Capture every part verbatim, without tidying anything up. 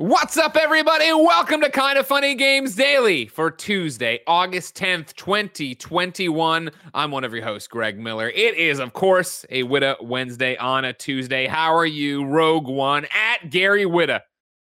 What's up, everybody? Welcome to Kind of Funny Games Daily for Tuesday, August tenth, twenty twenty-one. I'm one of your hosts, Greg Miller. It is, of course, a Witta Wednesday on a Tuesday. How are you, Rogue One, at Gary Witta?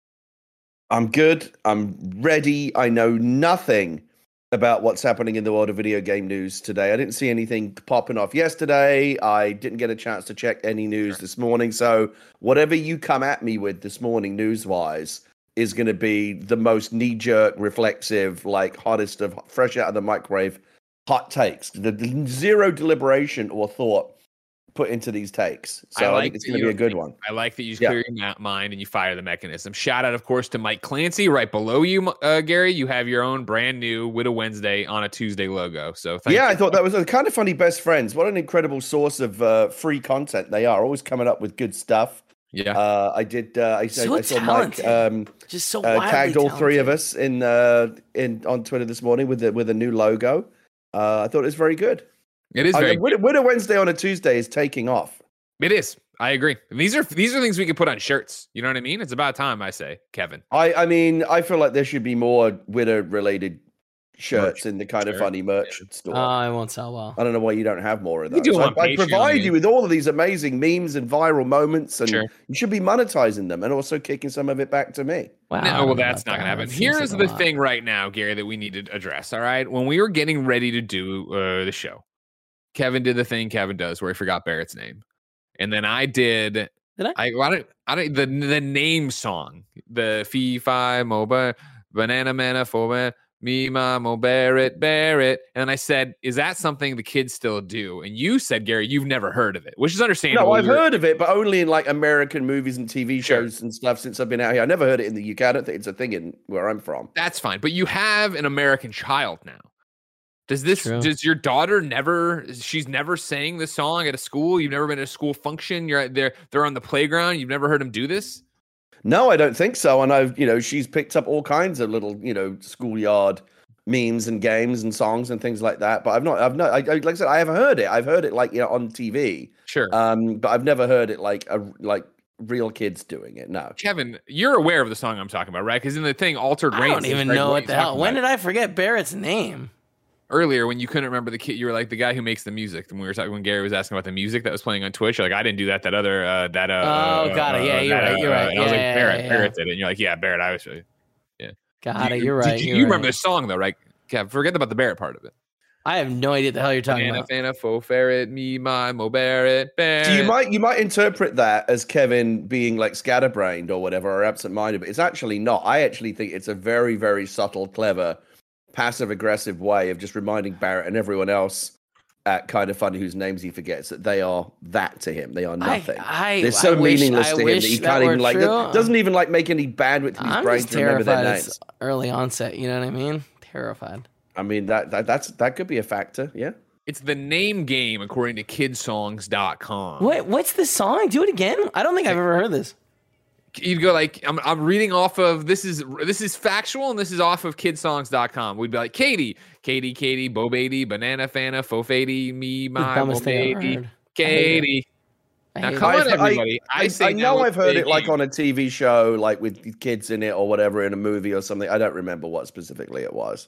I'm good. I'm ready. I know nothing about what's happening in the world of video game news today. I didn't see anything popping off yesterday. I didn't get a chance to check any news this morning. So whatever you come at me with this morning news-wise is going to be the most knee-jerk, reflexive, like hottest of fresh out of the microwave hot takes. The zero deliberation or thought put into these takes. So I, like I think it's going to be a good one. I like that you yeah. clear your mind and you fire the mechanism. Shout out, of course, to Mike Clancy right below you, uh, Gary. You have your own brand new Witta Wednesday on a Tuesday logo. So thank yeah, you. I thought that was a kind of funny best friends. What an incredible source of uh, free content they are. Always coming up with good stuff. Yeah, uh, I did. Uh, I, so I saw Mike um, just so uh, tagged all talented. three of us in uh, in on Twitter this morning with the, with a new logo. Uh, I thought it was very good. It is very. I, Witta, Witta Wednesday on a Tuesday is taking off. It is. I agree. These are these are things we could put on shirts. You know what I mean? It's about time, I say, Kevin. I, I mean, I feel like there should be more Witta related shirts merch. in the kind of funny merch yeah. store. Oh, I won't sell well. I don't know why you don't have more of those. Do I, I provide you with all of these amazing memes and viral moments, and sure. you should be monetizing them and also kicking some of it back to me. Wow. No, well, that's not going to happen. Here's like the thing right now, Gary, that we need to address. All right. When we were getting ready to do uh, the show, Kevin did the thing Kevin does where he forgot Barrett's name. And then I did. Did I? I, I don't. I don't. The the name song, the fee fi mo ba banana mana for me ma mo Barrett Barrett, and I said, "Is that something the kids still do?" And you said, "Gary, you've never heard of it," which is understandable. No, I've You're, heard of it, but only in like American movies and T V shows sure. and stuff since I've been out here. I never heard it in the U K. I don't think it's a thing in where I'm from. That's fine, but you have an American child now. Does this, True. does your daughter never, she's never sang this song at a school? You've never been at a school function? You're there, they're on the playground. You've never heard them do this? No, I don't think so. And I've, you know, she's picked up all kinds of little, you know, schoolyard memes and games and songs and things like that. But I've not, I've not, I, like I said, I have heard it. I've heard it like, you know, on T V. Sure. Um, but I've never heard it like, a, like real kids doing it. No. Kevin, you're aware of the song I'm talking about, right? Because in the thing, Altered Rain. I don't even know what the hell. When did I forget Barrett's name? Earlier, when you couldn't remember the kid, you were like the guy who makes the music. When we were talking, when Gary was asking about the music that was playing on Twitch, you're like, I didn't do that. That other, uh, that. Uh, oh, got uh, it. Yeah, you're that, right. You're uh, right. And yeah, I was like, yeah, Barrett, yeah, Barrett yeah. did it, and you're like, yeah, Barrett. I was, yeah. Got you, it. You're right. You, you're you right. remember the song though, right? Kev, forget about the Barrett part of it. I have no idea what the hell you're talking Fana, about. Fana, faux ferret, me, my, mo, Barrett, Barrett. So you might you might interpret that as Kevin being like scatterbrained or whatever, or absent-minded, but it's actually not. I actually think it's a very, very subtle, clever, passive-aggressive way of just reminding Barrett and everyone else at Kind of Funny whose names he forgets that they are that to him. They are nothing. I, I, They're so I meaningless wish, to him that he can't even like true. doesn't even like make any bandwidth in his I'm brain just to remember their terrified names. it's early onset. You know what I mean? Terrified. I mean that, that that's that could be a factor. Yeah. It's the name game according to kid songs dot com. What? What's the song? Do it again. I don't think I've ever heard this. You'd go like, I'm, I'm reading off of, this is this is factual, and this is off of kid songs dot com. We'd be like, Katie, Katie, Katie, Bo Beatty, Banana Fana, Fo Fady, me, my, Bo Beatty, Katie. Now, come on, everybody. I, I, I, I know I've heard it like on a T V show, like with kids in it or whatever, in a movie or something. I don't remember what specifically it was.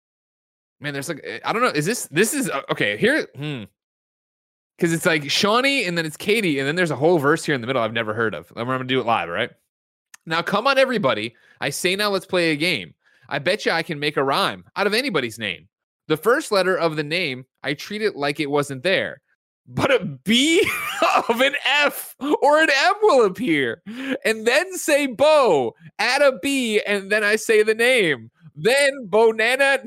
Man, there's like, I don't know. Is this, this is, okay, here, hmm. Because it's like Shawnee and then it's Katie, and then there's a whole verse here in the middle I've never heard of. I'm going to do it live, all right? Now, come on, everybody. I say now let's play a game. I bet you I can make a rhyme out of anybody's name. The first letter of the name, I treat it like it wasn't there. But a B of an F or an M will appear. And then say Bo, add a B, and then I say the name. Then Bonana...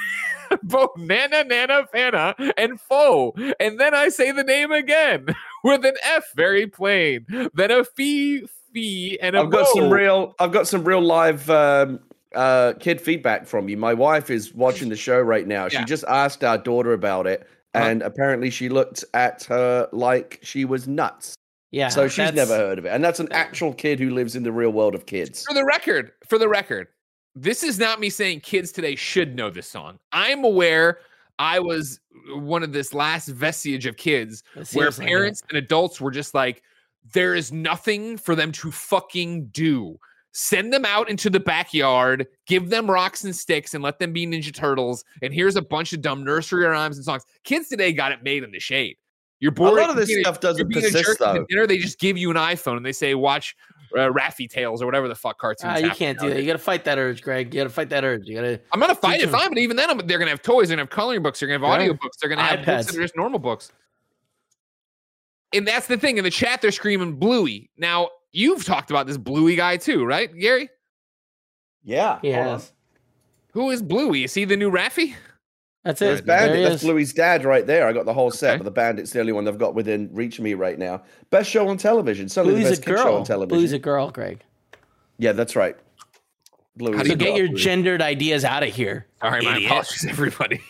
Bo Nana Nana Fana and Fo, and then I say the name again with an F, very plain. Then a fee fee and a I've got bo. some real I've got some real live um, uh, kid feedback from you. My wife is watching the show right now. She yeah. just asked our daughter about it, and huh? apparently she looked at her like she was nuts. Yeah, so she's never heard of it, and that's an actual kid who lives in the real world of kids. For the record, for the record. This is not me saying kids today should know this song. I'm aware I was one of this last vestige of kids where parents like and adults were just like, there is nothing for them to fucking do Send them out into the backyard, give them rocks and sticks, and let them be Ninja Turtles. And here's a bunch of dumb nursery rhymes and songs. Kids today got it made in the shade. You're bored. A lot of this being, stuff doesn't persist, though. Dinner, they just give you an iPhone and they say, watch uh, Raffy Tales or whatever the fuck cartoons. Ah, you can't do that. You got to fight that urge, Greg. You got to fight that urge. You got to. I'm going to fight it fine, but even then, I'm, they're going to have toys. They're going to have coloring books. They're going to have audio books. They're going to have iPads. books that are just normal books. And that's the thing. In the chat, they're screaming Bluey. Now, you've talked about this Bluey guy too, right, Gary? Yeah. Yes. Who is Bluey? Is he the new Raffy? That's There's it. Bandit. There he That's is. Bluey's dad right there. I got the whole set, Okay. but the Bandit's the only one I've got within reach of me right now. Best show on television. Certainly the Bluey's a best kid show on girl. television. Bluey's a girl, Greg. Yeah, that's right. Bluey's How do So you get a your girl. gendered ideas out of here. All right, my Idiot. apologies, everybody.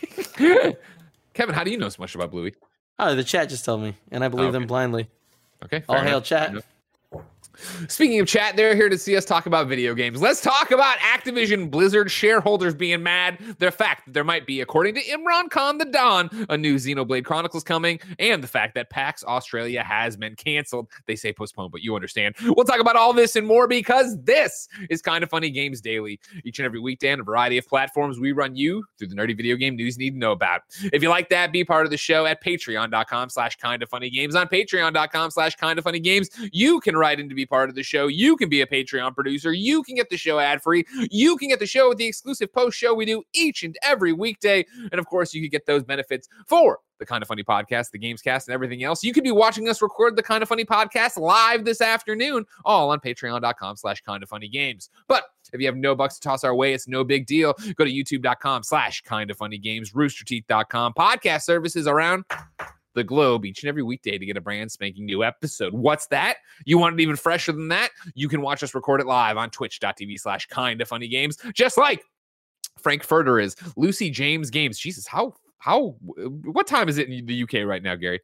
Kevin, how do you know so much about Bluey? Oh, the chat just told me, and I believe Okay. them blindly. Okay. All fair hail enough. chat. Fair enough. Speaking of chat, they're here to see us talk about video games. Let's talk about Activision Blizzard shareholders being mad. The fact that there might be, according to Imran Khan the Don, a new Xenoblade Chronicles coming, and the fact that PAX Australia has been canceled. They say postponed, but you understand. We'll talk about all this and more because this is Kind of Funny Games Daily. Each and every weekday on a variety of platforms, we run you through the nerdy video game news you need to know about. If you like that, be part of the show at patreon.com slash kind of funny games. On patreon.com slash kind of funny games, you can write in to be part of the show. You can be a Patreon producer. You can get the show ad free. You can get the show with the exclusive post show we do each and every weekday. And of course, you can get those benefits for the Kind of Funny podcast, the Gamescast, and everything else. You could be watching us record the Kind of Funny podcast live this afternoon, all on patreon.com slash kind of funny games. But if you have no bucks to toss our way, it's no big deal. Go to youtube.com slash kind of funny games, roosterteeth dot com, podcast services around the globe each and every weekday to get a brand spanking new episode. What's that? You want it even fresher than that? You can watch us record it live on twitch.tv slash kind of funny games, just like Frank Furter is. Lucy James Games. Jesus, how, how, what time is it in the U K right now, Gary?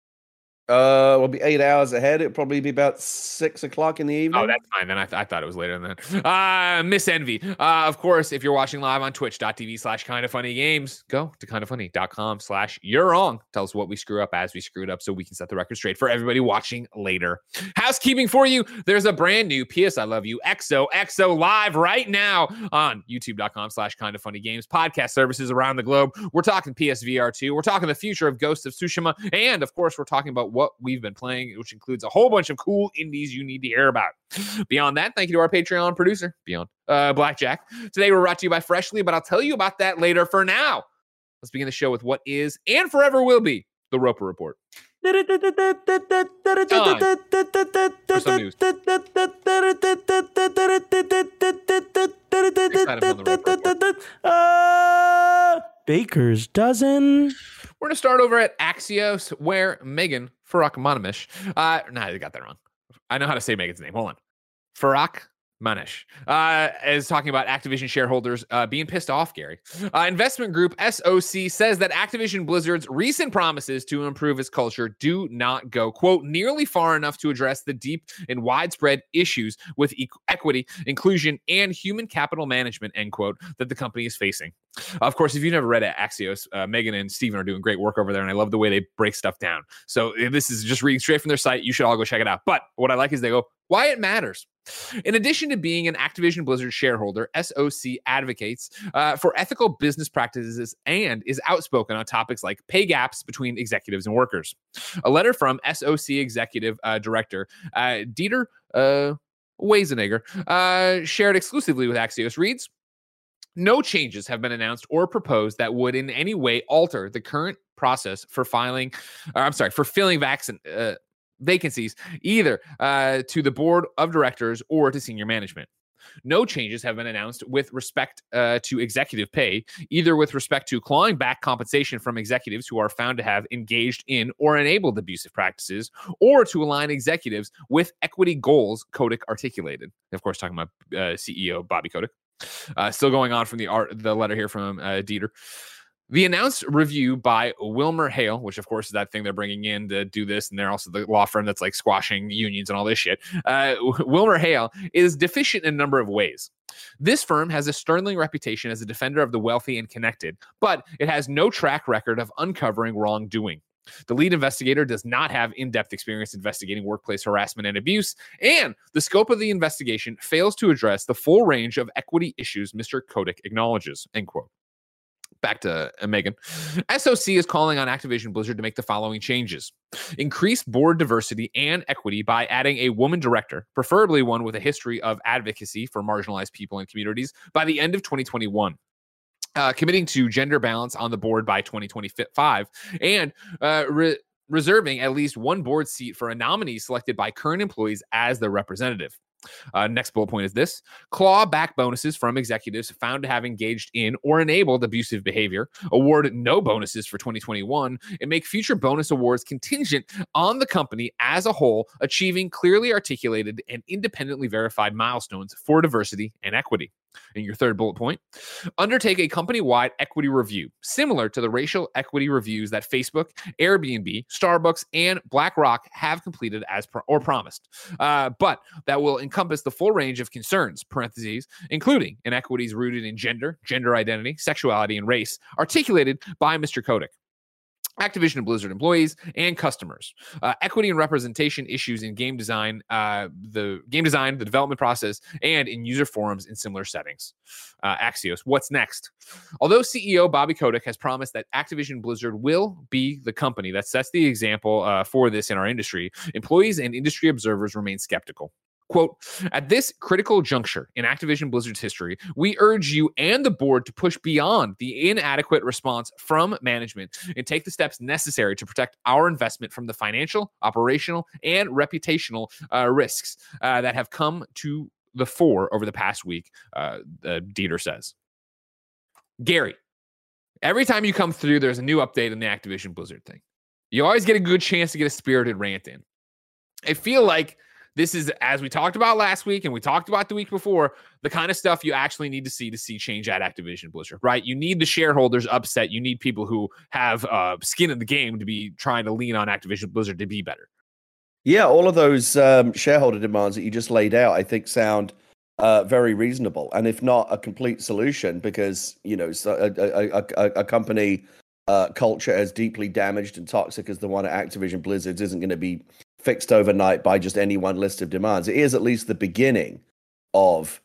Uh, we'll be eight hours ahead. It'll probably be about six o'clock in the evening. Oh, that's fine. Then I, th- I thought it was later than that. Uh, Miss Envy. Uh, of course, if you're watching live on twitch.tv slash kind of funny games, go to kindoffunny.com slash you're wrong. Tell us what we screw up as we screwed up so we can set the record straight for everybody watching later. Housekeeping for you. There's a brand new P S I Love You X O X O live right now on youtube.com slash kind of funny games podcast services around the globe. We're talking P S V R two. We're talking the future of Ghost of Tsushima. And of course, we're talking about what we've been playing, which includes a whole bunch of cool indies you need to hear about. Beyond that, thank you to our Patreon producer, Beyond uh, Blackjack. Today, we're brought to you by Freshly, but I'll tell you about that later. For now, let's begin the show with what is and forever will be the Roper Report. For some news. Uh, Baker's dozen. We're going to start over at Axios, where Megan Farak-Manamish, uh, no, I got that wrong. I know how to say Megan's name. Hold on. Farak Manish uh, is talking about Activision shareholders uh, being pissed off, Gary. Uh, investment group S O C says that Activision Blizzard's recent promises to improve its culture do not go, quote, nearly far enough to address the deep and widespread issues with e- equity, inclusion, and human capital management, end quote, that the company is facing. Of course, if you've never read it, Axios, uh, Megan and Steven are doing great work over there, and I love the way they break stuff down. So this is just reading straight from their site. You should all go check it out. But what I like is they go, why it matters. In addition to being an Activision Blizzard shareholder, S O C advocates uh, for ethical business practices and is outspoken on topics like pay gaps between executives and workers. A letter from S O C executive uh, director uh, Dieter uh, Weisenegger, uh, shared exclusively with Axios, reads, no changes have been announced or proposed that would in any way alter the current process for filing, or I'm sorry, for filling vaccine, uh, vacancies, either uh, to the board of directors or to senior management. No changes have been announced with respect uh, to executive pay, either with respect to clawing back compensation from executives who are found to have engaged in or enabled abusive practices, or to align executives with equity goals Kotick articulated. Of course, talking about uh, C E O Bobby Kotick. Uh, still going on from the art, the letter here from uh, Dieter. The announced review by Wilmer Hale, which of course is that thing they're bringing in to do this, and they're also the law firm that's like squashing unions and all this shit. Uh, Wilmer Hale is deficient in a number of ways. This firm has a sterling reputation as a defender of the wealthy and connected, but it has no track record of uncovering wrongdoing. The lead investigator does not have in-depth experience investigating workplace harassment and abuse, and the scope of the investigation fails to address the full range of equity issues Mister Kotick acknowledges, end quote. Back to uh, Megan. S O C is calling on Activision Blizzard to make the following changes. Increase board diversity and equity by adding a woman director, preferably one with a history of advocacy for marginalized people and communities, by the end of twenty twenty-one. Uh, committing to gender balance on the board by twenty twenty-five, and uh, re- reserving at least one board seat for a nominee selected by current employees as their representative. Uh, next bullet point is this: claw back bonuses from executives found to have engaged in or enabled abusive behavior, award no bonuses for twenty twenty-one, and make future bonus awards contingent on the company as a whole achieving clearly articulated and independently verified milestones for diversity and equity. In your third bullet point, undertake a company-wide equity review, similar to the racial equity reviews that Facebook, Airbnb, Starbucks, and BlackRock have completed as pro- or promised, uh, but that will encompass the full range of concerns, parentheses, including inequities rooted in gender, gender identity, sexuality, and race, articulated by Mister Kotick. Activision and Blizzard employees and customers, uh, equity and representation issues in game design, uh, the game design, the development process, and in user forums in similar settings. Uh, Axios, what's next? Although C E O Bobby Kotick has promised that Activision Blizzard will be the company that sets the example uh, for this in our industry, employees and industry observers remain skeptical. Quote, at this critical juncture in Activision Blizzard's history, we urge you and the board to push beyond the inadequate response from management and take the steps necessary to protect our investment from the financial, operational, and reputational uh, risks uh, that have come to the fore over the past week, uh, uh, Dieter says. Gary, every time you come through, there's a new update in the Activision Blizzard thing. You always get a good chance to get a spirited rant in. I feel like this is, as we talked about last week and we talked about the week before, the kind of stuff you actually need to see to see change at Activision Blizzard, right? You need the shareholders upset. You need people who have uh, skin in the game to be trying to lean on Activision Blizzard to be better. Yeah, all of those um, shareholder demands that you just laid out, I think, sound uh, very reasonable. And if not a complete solution, because, you know, so a, a, a, a company uh, culture as deeply damaged and toxic as the one at Activision Blizzard isn't going to be fixed overnight by just any one list of demands. It is at least the beginning of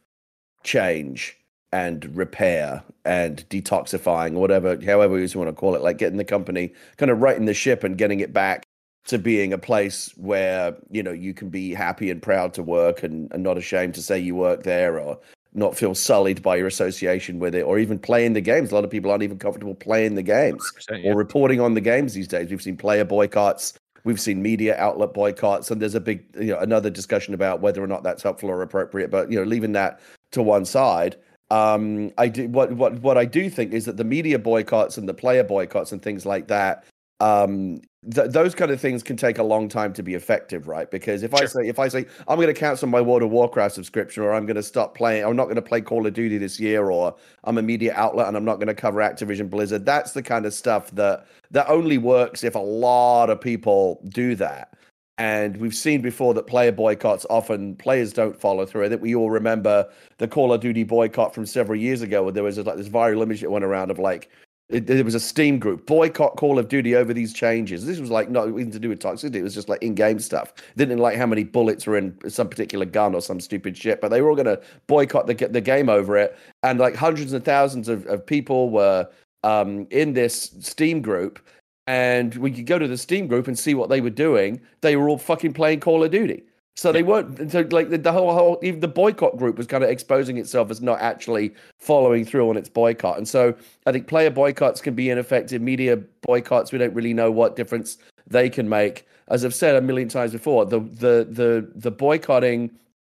change and repair and detoxifying, whatever, however you want to call it, like getting the company kind of righting the ship and getting it back to being a place where, you know, you can be happy and proud to work and, and not ashamed to say you work there, or not feel sullied by your association with it, or even playing the games. A lot of people aren't even comfortable playing the games yeah. or reporting on the games these days. We've seen player boycotts. We've seen media outlet boycotts, and there's a big, you know, another discussion about whether or not that's helpful or appropriate. But, you know, leaving that to one side, um, I do what what what I do think is that the media boycotts and the player boycotts and things like that, um, th- those kind of things can take a long time to be effective, right? Because if sure. I say if I say I'm going to cancel my World of Warcraft subscription, or I'm going to stop playing, I'm not going to play Call of Duty this year, or I'm a media outlet and I'm not going to cover Activision Blizzard, that's the kind of stuff that that only works if a lot of people do that. And we've seen before that player boycotts, often players don't follow through. I think we all remember the Call of Duty boycott from several years ago, where there was like this viral image that went around of like, it, it was a Steam group, boycott Call of Duty over these changes. This was like not even to do with toxicity. It was just like in-game stuff. They didn't like how many bullets were in some particular gun or some stupid shit, but they were all going to boycott the, the game over it. And like hundreds and thousands of, of people were um, in this Steam group. And we could go to the Steam group and see what they were doing. They were all fucking playing Call of Duty. So they weren't, so like the, the whole, whole, even the boycott group was kind of exposing itself as not actually following through on its boycott. And so I think player boycotts can be ineffective. Media boycotts, we don't really know what difference they can make. As I've said a million times before, the the the the boycotting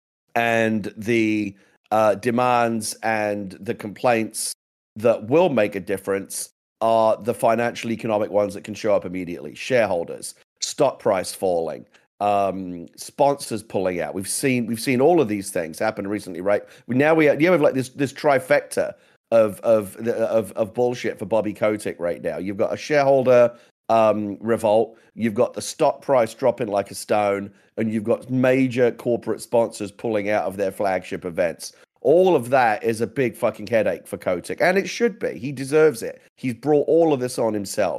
and the uh, demands and the complaints that will make a difference are the financial economic ones that can show up immediately. Shareholders, stock price falling, um, sponsors pulling out. We've seen we've seen all of these things happen recently, right? We now we have, you have like this this trifecta of of of of bullshit for Bobby Kotick right now. You've got a shareholder um, revolt, you've got the stock price dropping like a stone, and you've got major corporate sponsors pulling out of their flagship events. All of that is a big fucking headache for Kotick, and it should be. He deserves it. He's brought all of this on himself.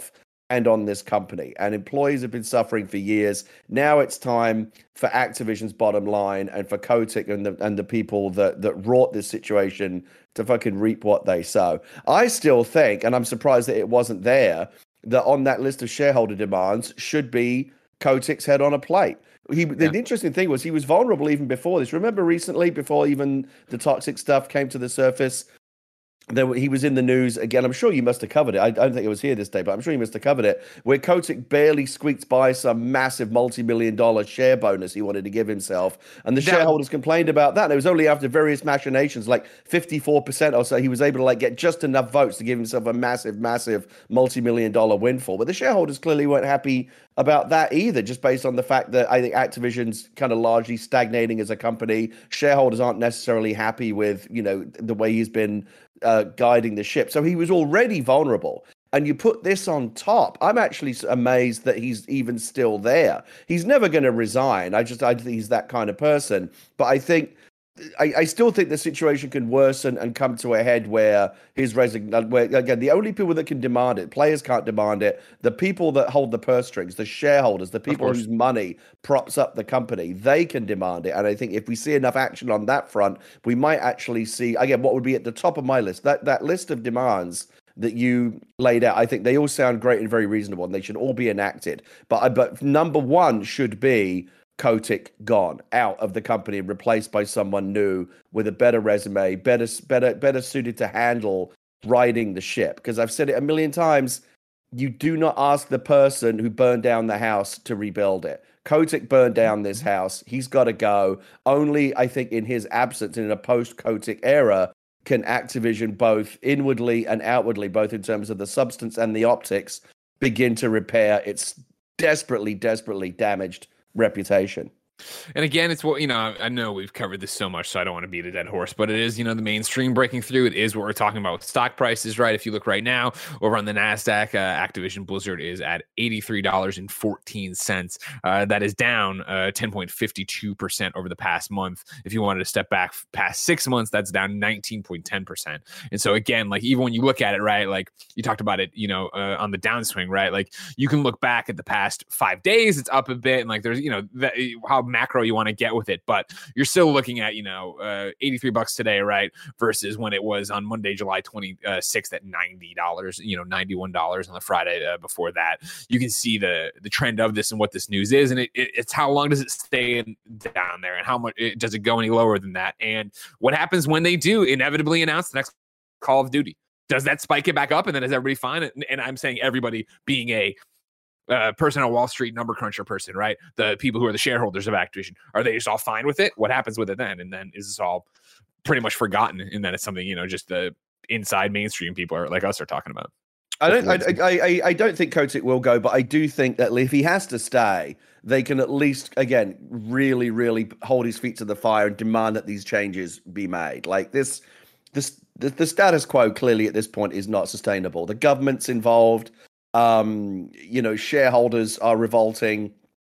and on this company. And employees have been suffering for years. Now it's time for Activision's bottom line and for Kotick and the and the people that that wrought this situation to fucking reap what they sow. I still think, and I'm surprised that it wasn't there, that on that list of shareholder demands should be Kotick's head on a plate. He, yeah. The interesting thing was he was vulnerable even before this. Remember recently, before even the toxic stuff came to the surface, there, he was in the news again. I'm sure you must have covered it. I, I don't think it was here this day, but I'm sure you must have covered it, where Kotick barely squeaked by some massive multi-million dollar share bonus he wanted to give himself. And the that, shareholders complained about that. And it was only after various machinations, like fifty-four percent or so, he was able to like get just enough votes to give himself a massive, massive multi-million dollar windfall. But the shareholders clearly weren't happy about that either, just based on the fact that I think Activision's kind of largely stagnating as a company. Shareholders aren't necessarily happy with, you know, the way he's been uh, guiding the ship. So he was already vulnerable. And you put this on top. I'm actually amazed that he's even still there. He's never going to resign. I just, I think he's that kind of person. But I think, I, I still think the situation can worsen and come to a head where his resignation, where again, the only people that can demand it, players can't demand it, the people that hold the purse strings, the shareholders, the people whose money props up the company, they can demand it. And I think if we see enough action on that front, we might actually see, again, what would be at the top of my list, that, that list of demands that you laid out. I think they all sound great and very reasonable, and they should all be enacted. But, but number one should be Kotick gone out of the company and replaced by someone new with a better resume, better, better, better suited to handle riding the ship. Because I've said it a million times, you do not ask the person who burned down the house to rebuild it. Kotick burned down this house. He's got to go. Only, I think, in his absence, in a post-Kotick era, can Activision both inwardly and outwardly, both in terms of the substance and the optics, begin to repair its desperately, desperately damaged reputation. And again, it's what, you know, I know we've covered this so much, so I don't want to beat a dead horse, but it is, you know, the mainstream breaking through. It is what we're talking about with stock prices, right? If you look right now over on the NASDAQ, uh, Activision Blizzard is at eighty-three dollars and fourteen cents. Uh, that is down uh, ten point five two percent over the past month. If you wanted to step back past six months, that's down nineteen point one zero percent. And so again, like even when you look at it, right, like you talked about it, you know, uh, on the downswing, right? Like you can look back at the past five days, it's up a bit, and like there's, you know, that, how macro you want to get with it, but you're still looking at, you know, uh, eighty-three bucks today, right? Versus when it was on Monday, July twenty-sixth at ninety dollars, you know, ninety-one dollars on the Friday uh, before that. You can see the the trend of this and what this news is, and it, it, it's how long does it stay in, down there, and how much it, does it go any lower than that? And what happens when they do inevitably announce the next Call of Duty? Does that spike it back up, and then is everybody fine? And, and I'm saying everybody being a Uh, person on Wall Street, number cruncher person, right? The people who are the shareholders of Activision, are they just all fine with it? What happens with it then? And then is this all pretty much forgotten? And then it's something, you know, just the inside mainstream people are like us are talking about. I don't. I, I, I, I don't think Kotick will go, but I do think that if he has to stay, they can at least, again, really, really hold his feet to the fire and demand that these changes be made. Like this, this, the, the status quo clearly at this point is not sustainable. The government's involved. Um, you know, shareholders are revolting.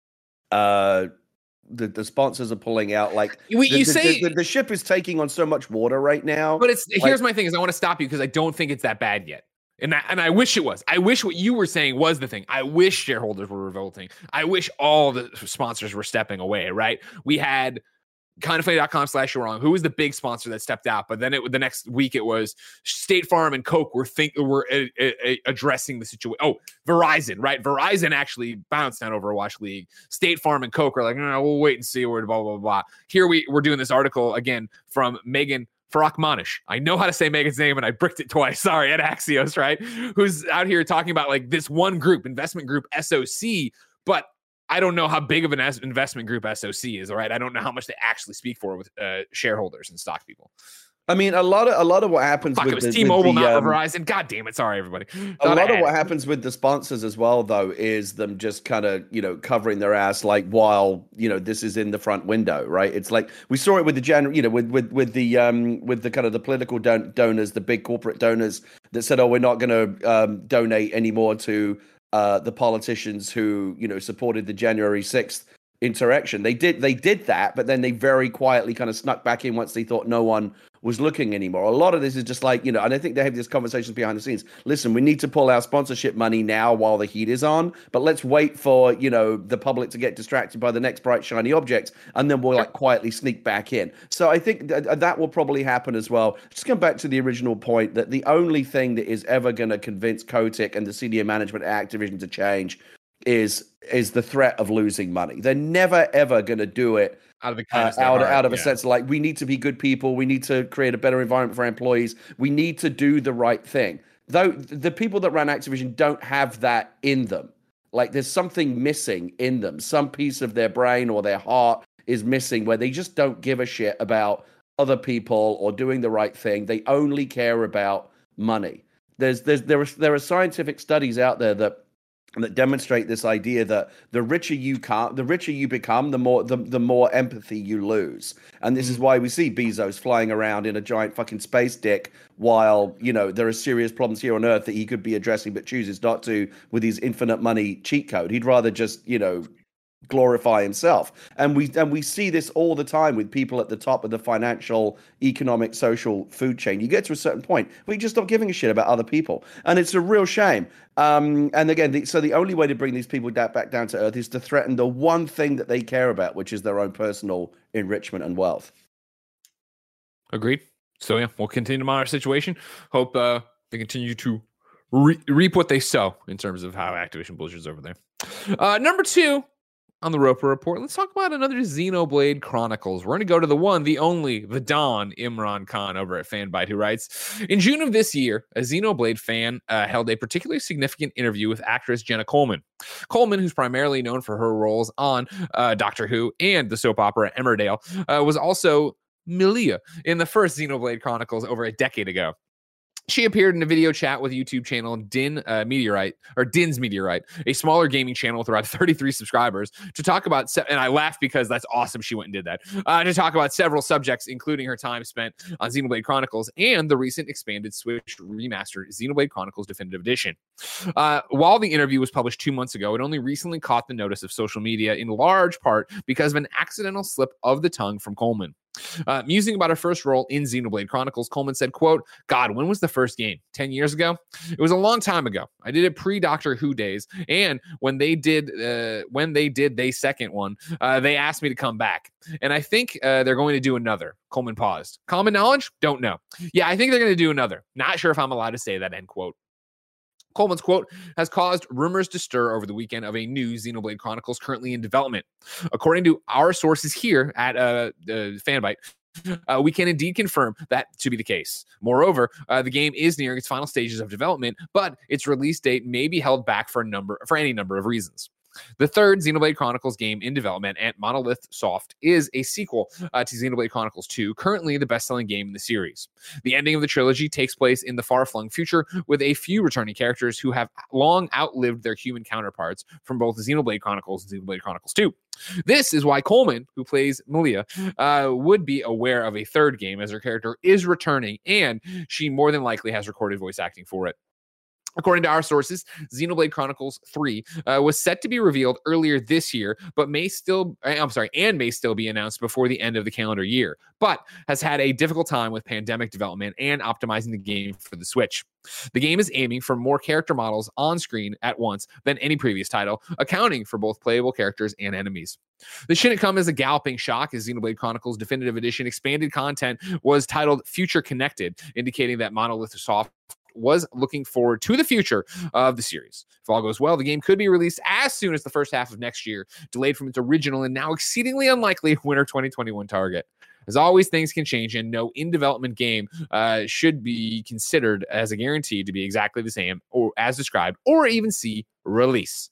Uh, the the sponsors are pulling out. Like you, the, you the, say, the, the ship is taking on so much water right now. But it's like, here's my thing: is I want to stop you because I don't think it's that bad yet, and I, and I wish it was. I wish what you were saying was the thing. I wish shareholders were revolting. I wish all the sponsors were stepping away. Right? We had kindoffunny.com slash you're wrong. Who was the big sponsor that stepped out? But then it the next week it was State Farm and Coke were think were a, a, a addressing the situation. Oh, Verizon, right? Verizon actually bounced on Overwatch League. State Farm and Coke are like, no, no, we'll wait and see. Where blah blah blah. Here we we're doing this article again from Megan Farakmanish. I know how to say Megan's name, and I bricked it twice. Sorry, at Axios, right? Who's out here talking about like this one group, investment group S O C, but I don't know how big of an investment group S O C is, all right? I don't know how much they actually speak for with uh, shareholders and stock people. I mean, a lot of a lot of what happens Fuck, with it was the, T-Mobile, with the, not um, Verizon. God damn it! Sorry, everybody. A lot of what happens with the sponsors as well, though, is them just kind of you know covering their ass like while you know this is in the front window, right? It's like we saw it with the general, you know, with with with the um with the kind of the political don- donors, the big corporate donors that said, oh, we're not going to um, donate anymore to Uh, the politicians who, you know, supported the January sixth interaction. They did they did that, but then they very quietly kind of snuck back in once they thought no one was looking anymore. A lot of this is just like, you know, and I think they have these conversations behind the scenes. Listen, we need to pull our sponsorship money now while the heat is on, but let's wait for, you know, the public to get distracted by the next bright, shiny objects, and then we'll like quietly sneak back in. So I think th- that will probably happen as well. Just come back to the original point that the only thing that is ever going to convince Kotick and the senior management at Activision to change is is the threat of losing money. They're never, ever going to do it out of, the uh, out, out of yeah. a sense of like, we need to be good people. We need to create a better environment for our employees. We need to do the right thing. Though the people that run Activision don't have that in them. Like there's something missing in them. Some piece of their brain or their heart is missing where they just don't give a shit about other people or doing the right thing. They only care about money. There's, there's, there are, there are scientific studies out there that that demonstrate this idea that the richer you can, the richer you become, the more the, the more empathy you lose. And this is why we see Bezos flying around in a giant fucking space dick while, you know, there are serious problems here on Earth that he could be addressing but chooses not to with his infinite money cheat code. He'd rather just, you know, glorify himself. And we and we see this all the time with people at the top of the financial, economic, social food chain. You get to a certain point where you just stop giving a shit about other people. And it's a real shame. Um, and again, the, so the only way to bring these people da- back down to earth is to threaten the one thing that they care about, which is their own personal enrichment and wealth. Agreed. So yeah, we'll continue to monitor the situation. Hope uh, they continue to re- reap what they sow in terms of how Activision Blizzard's over there. Uh, number two, on the Roper Report, let's talk about another Xenoblade Chronicles. We're going to go to the one, the only, the Don, Imran Khan over at Fanbyte, who writes, in June of this year, a Xenoblade fan uh, held a particularly significant interview with actress Jenna Coleman. Coleman, who's primarily known for her roles on uh, Doctor Who and the soap opera Emmerdale, uh, was also Milia in the first Xenoblade Chronicles over a decade ago. She appeared in a video chat with YouTube channel Din uh, Meteorite, or Din's Meteorite, a smaller gaming channel with around thirty-three subscribers, to talk about, se- and I laughed because that's awesome she went and did that, uh, to talk about several subjects, including her time spent on Xenoblade Chronicles and the recent expanded Switch remastered Xenoblade Chronicles Definitive Edition. Uh, while the interview was published two months ago, it only recently caught the notice of social media, in large part because of an accidental slip of the tongue from Coleman. Uh, musing about her first role in Xenoblade Chronicles, Coleman said, quote, God, when was the first game? ten years ago? It was a long time ago. I did it pre-Doctor Who days, and when they did uh, when they did the second one, uh, they asked me to come back. And I think uh, they're going to do another. Coleman paused. Common knowledge? Don't know. Yeah, I think they're going to do another. Not sure if I'm allowed to say that, end quote. Coleman's quote has caused rumors to stir over the weekend of a new Xenoblade Chronicles currently in development. According to our sources here at uh, uh, Fanbyte, uh, we can indeed confirm that to be the case. Moreover, uh, the game is nearing its final stages of development, but its release date may be held back for a number for any number of reasons. The third Xenoblade Chronicles game in development at Monolith Soft is a sequel uh, to Xenoblade Chronicles two, currently the best-selling game in the series. The ending of the trilogy takes place in the far-flung future, with a few returning characters who have long outlived their human counterparts from both Xenoblade Chronicles and Xenoblade Chronicles two. This is why Coleman, who plays Milia, uh, would be aware of a third game, as her character is returning, and she more than likely has recorded voice acting for it. According to our sources, Xenoblade Chronicles three uh, was set to be revealed earlier this year, but may still, I'm sorry, and may still be announced before the end of the calendar year, but has had a difficult time with pandemic development and optimizing the game for the Switch. The game is aiming for more character models on screen at once than any previous title, accounting for both playable characters and enemies. This shouldn't come as a galloping shock, as Xenoblade Chronicles Definitive Edition expanded content was titled Future Connected, indicating that Monolith Soft was looking forward to the future of the series. If all goes well, the game could be released as soon as the first half of next year, delayed from its original and now exceedingly unlikely winter twenty twenty-one target. As always, things can change, and no in-development game uh, should be considered as a guarantee to be exactly the same or as described, or even see release.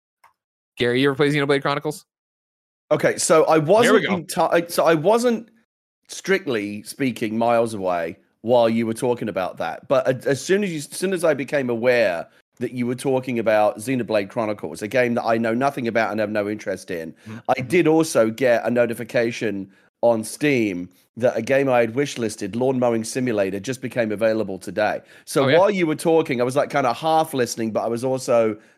Gary, you ever play Xenoblade Chronicles? Okay, so I wasn't Here we go. enti- so I wasn't strictly speaking miles away while you were talking about that, but as soon as you, as soon as I became aware that you were talking about Xenoblade Chronicles, a game that I know nothing about and have no interest in, mm-hmm. I did also get a notification on Steam that a game I had wishlisted, Lawn Mowing Simulator, just became available today. So oh, yeah. while you were talking, I was like kind of half listening, but I was also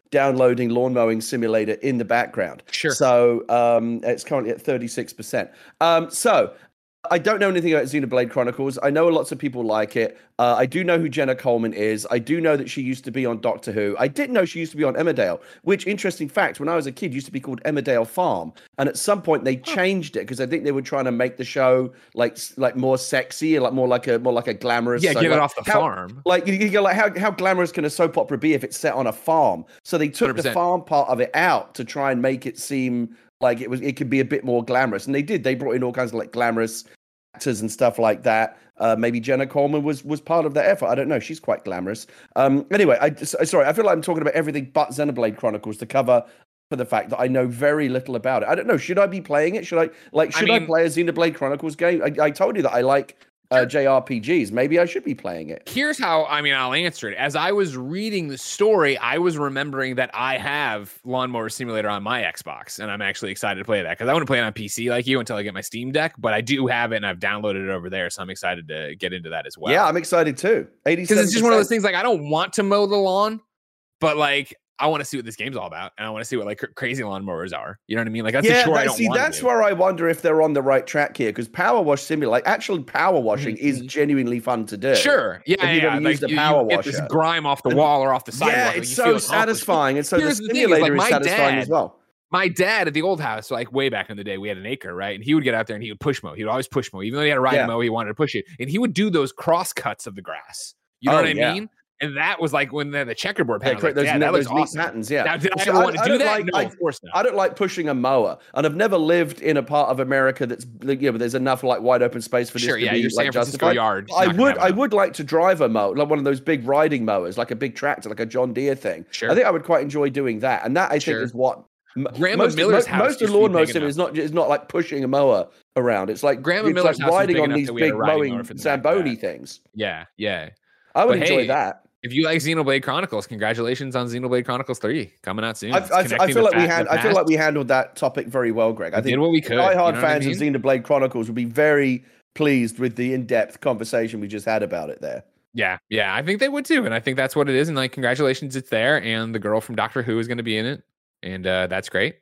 downloading Lawn Mowing Simulator in the background. Sure. So um, it's currently at thirty-six percent. Um, so I don't know anything about Xenoblade Chronicles. I know lots of people like it. Uh, I do know who Jenna Coleman is. I do know that she used to be on Doctor Who. I didn't know she used to be on Emmerdale, which, interesting fact, when I was a kid, used to be called Emmerdale Farm. And at some point they changed it because I think they were trying to make the show like like more sexy, like more like a more like a glamorous. Yeah, so, get like, it off the how, farm. Like you, you go like how how glamorous can a soap opera be if it's set on a farm? So they took one hundred percent. the farm part of it out to try and make it seem like it was it could be a bit more glamorous. And they did. They brought in all kinds of like glamorous actors and stuff like that. Uh, maybe Jenna Coleman was was part of that effort. I don't know. She's quite glamorous. Um, anyway, I sorry. I feel like I'm talking about everything but Xenoblade Chronicles to cover for the fact that I know very little about it. I don't know. Should I be playing it? Should I like? Should I, I mean, I play a Xenoblade Chronicles game? I, I told you that I like uh, J R P Gs. Maybe I should be playing it. Here's how, I mean, I'll answer it. As I was reading the story, I was remembering that I have Lawnmower Simulator on my Xbox, and I'm actually excited to play that because I want to play it on P C like you until I get my Steam Deck, but I do have it and I've downloaded it over there, so I'm excited to get into that as well. Yeah, I'm excited too. Because it's just one of those things, like, I don't want to mow the lawn, but like, I want to see what this game's all about, and I want to see what like cr- crazy lawnmowers are. You know what I mean? Like that's yeah, a chore that, I don't see, want that's to do. where I wonder if they're on the right track here, because Power Wash Simulator, like actually power washing, mm-hmm. is genuinely fun to do. Sure, yeah, if you've yeah. ever Like, used a you, power you get washer, this grime off the wall or off the sidewalk. Yeah, like, it's you so feel satisfying, and so Here's the the thing, is, like, simulator is, my satisfying dad, as well. My dad at the old house, like way back in the day, we had an acre, right? And he would get out there and he would push mow. He would always push mow, even though he had a riding Yeah. mow. He wanted to push it, and he would do those cross cuts of the grass. You know Oh, what I yeah. mean? And that was like when the, the checkerboard Yeah, pattern. Like, those, yeah, ne- that those looks neat awesome. patterns, yeah. Now, did I See, ever want to I do don't that? like- No, I- of course not. I don't like pushing a mower, and I've never lived in a part of America that's like, yeah, but there's enough like wide open space for this Sure, to yeah, be your San like Francisco justified. yard. I not gonna would, have I enough. would like to drive a mower, like one of those big riding mowers, like a big tractor, like a John Deere thing. Sure. I think I would quite enjoy doing that, and that I Sure. think is what m- Grandma most, Miller's most, house most of used to be lawnmower big sim enough. is not is not like pushing a mower around. It's like Grandma it's Miller's like house was riding big on enough these that we had a big riding mowing mower for the back of that. Zamboni things. Yeah, yeah. I would But enjoy hey, that. If you like Xenoblade Chronicles, congratulations on Xenoblade Chronicles three coming out soon. I, It's I, I connecting feel the like we fa- had. the I feel like past. we handled that topic very well, Greg. I We think did what we could. diehard you know what I fans mean? of Xenoblade Chronicles would be very pleased with the in-depth conversation we just had about it there. Yeah, yeah, I think they would too, and I think that's what it is. And like, congratulations, it's there, and the girl from Doctor Who is going to be in it, and uh, that's great.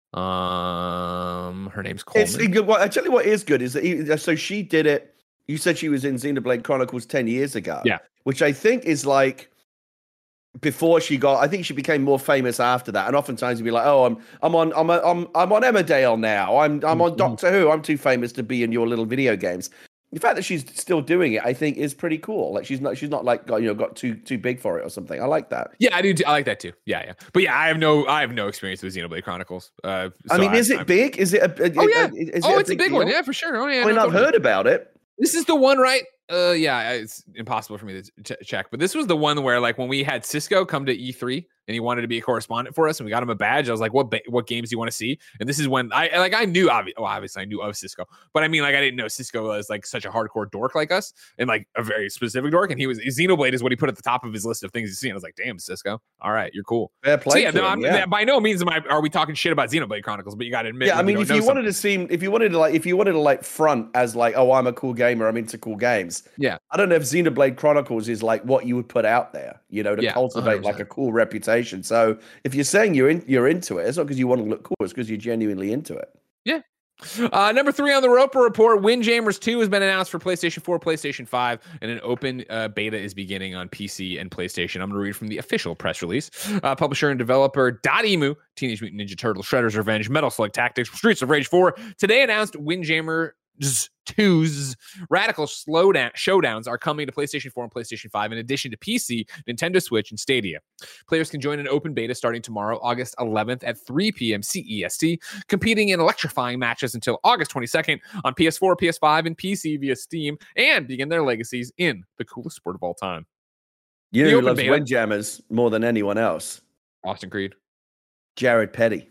Um, her name's Coleman. It's it, well, I tell you what is good is that he, so she did it. You said she was in Xenoblade Chronicles ten years ago. Yeah. which I think is like before she got. I think she became more famous after that. And oftentimes you'd be like, "Oh, I'm I'm on I'm a, I'm I'm on Emmerdale now. I'm I'm on Mhm. Doctor Who. I'm too famous to be in your little video games." The fact that she's still doing it, I think, is pretty cool. Like she's not she's not like got you know got too too big for it or something. I like that. Yeah, I do. Too. I like that too. Yeah, yeah. But yeah, I have no, I have no experience with Xenoblade Chronicles. Uh, I so mean, is it I'm- big? Is it? A, a- Oh yeah. Is oh, it it's a big one. deal? Yeah, for sure. Oh yeah. I mean, no, I've totally. heard about it. This is the one, right? Uh, yeah, it's impossible for me to ch- check, but this was the one where, like, when we had Cisco come to E three and he wanted to be a correspondent for us, and we got him a badge. I was like, "What? Ba- what games do you want to see?" And this is when I like I knew, obvi- well, obviously, I knew of Cisco, but I mean, like, I didn't know Cisco was like such a hardcore dork like us, and like a very specific dork. And he was Xenoblade is what he put at the top of his list of things he's seen. I was like, "Damn, Cisco, all right, you're cool." Fair play So yeah, to no, him, I'm, yeah. by no means am I are we talking shit about Xenoblade Chronicles, but you got to admit, Yeah, I when we mean, don't if know you wanted something. to seem, if you wanted to like, if you wanted to like front as like, oh, I'm a cool gamer, I'm into cool games. Yeah. I don't know if Xenoblade Chronicles is like what you would put out there, you know, to Yeah, cultivate one hundred like percent. a cool reputation. So if you're saying you're in, you're into it, it's not because you want to look cool, it's because you're genuinely into it. Uh, number three on the Roper Report, Windjammers two has been announced for PlayStation four, PlayStation five, and an open uh, beta is beginning on P C and PlayStation. I'm going to read from the official press release. Uh, publisher and developer Dotemu, Teenage Mutant Ninja Turtles, Shredder's Revenge, Metal Slug Tactics, Streets of Rage four, today announced Windjammers two's Radical Slowdown Showdowns are coming to PlayStation four and PlayStation five, in addition to P C, Nintendo Switch, and Stadia. Players can join an open beta starting tomorrow, August eleventh at three p.m. C E S T, competing in electrifying matches until August twenty-second on P S four, P S five, and P C via Steam, and begin their legacies in the coolest sport of all time. You know The who open loves beta. Windjammers more than anyone else? Austin Creed. Jared Petty.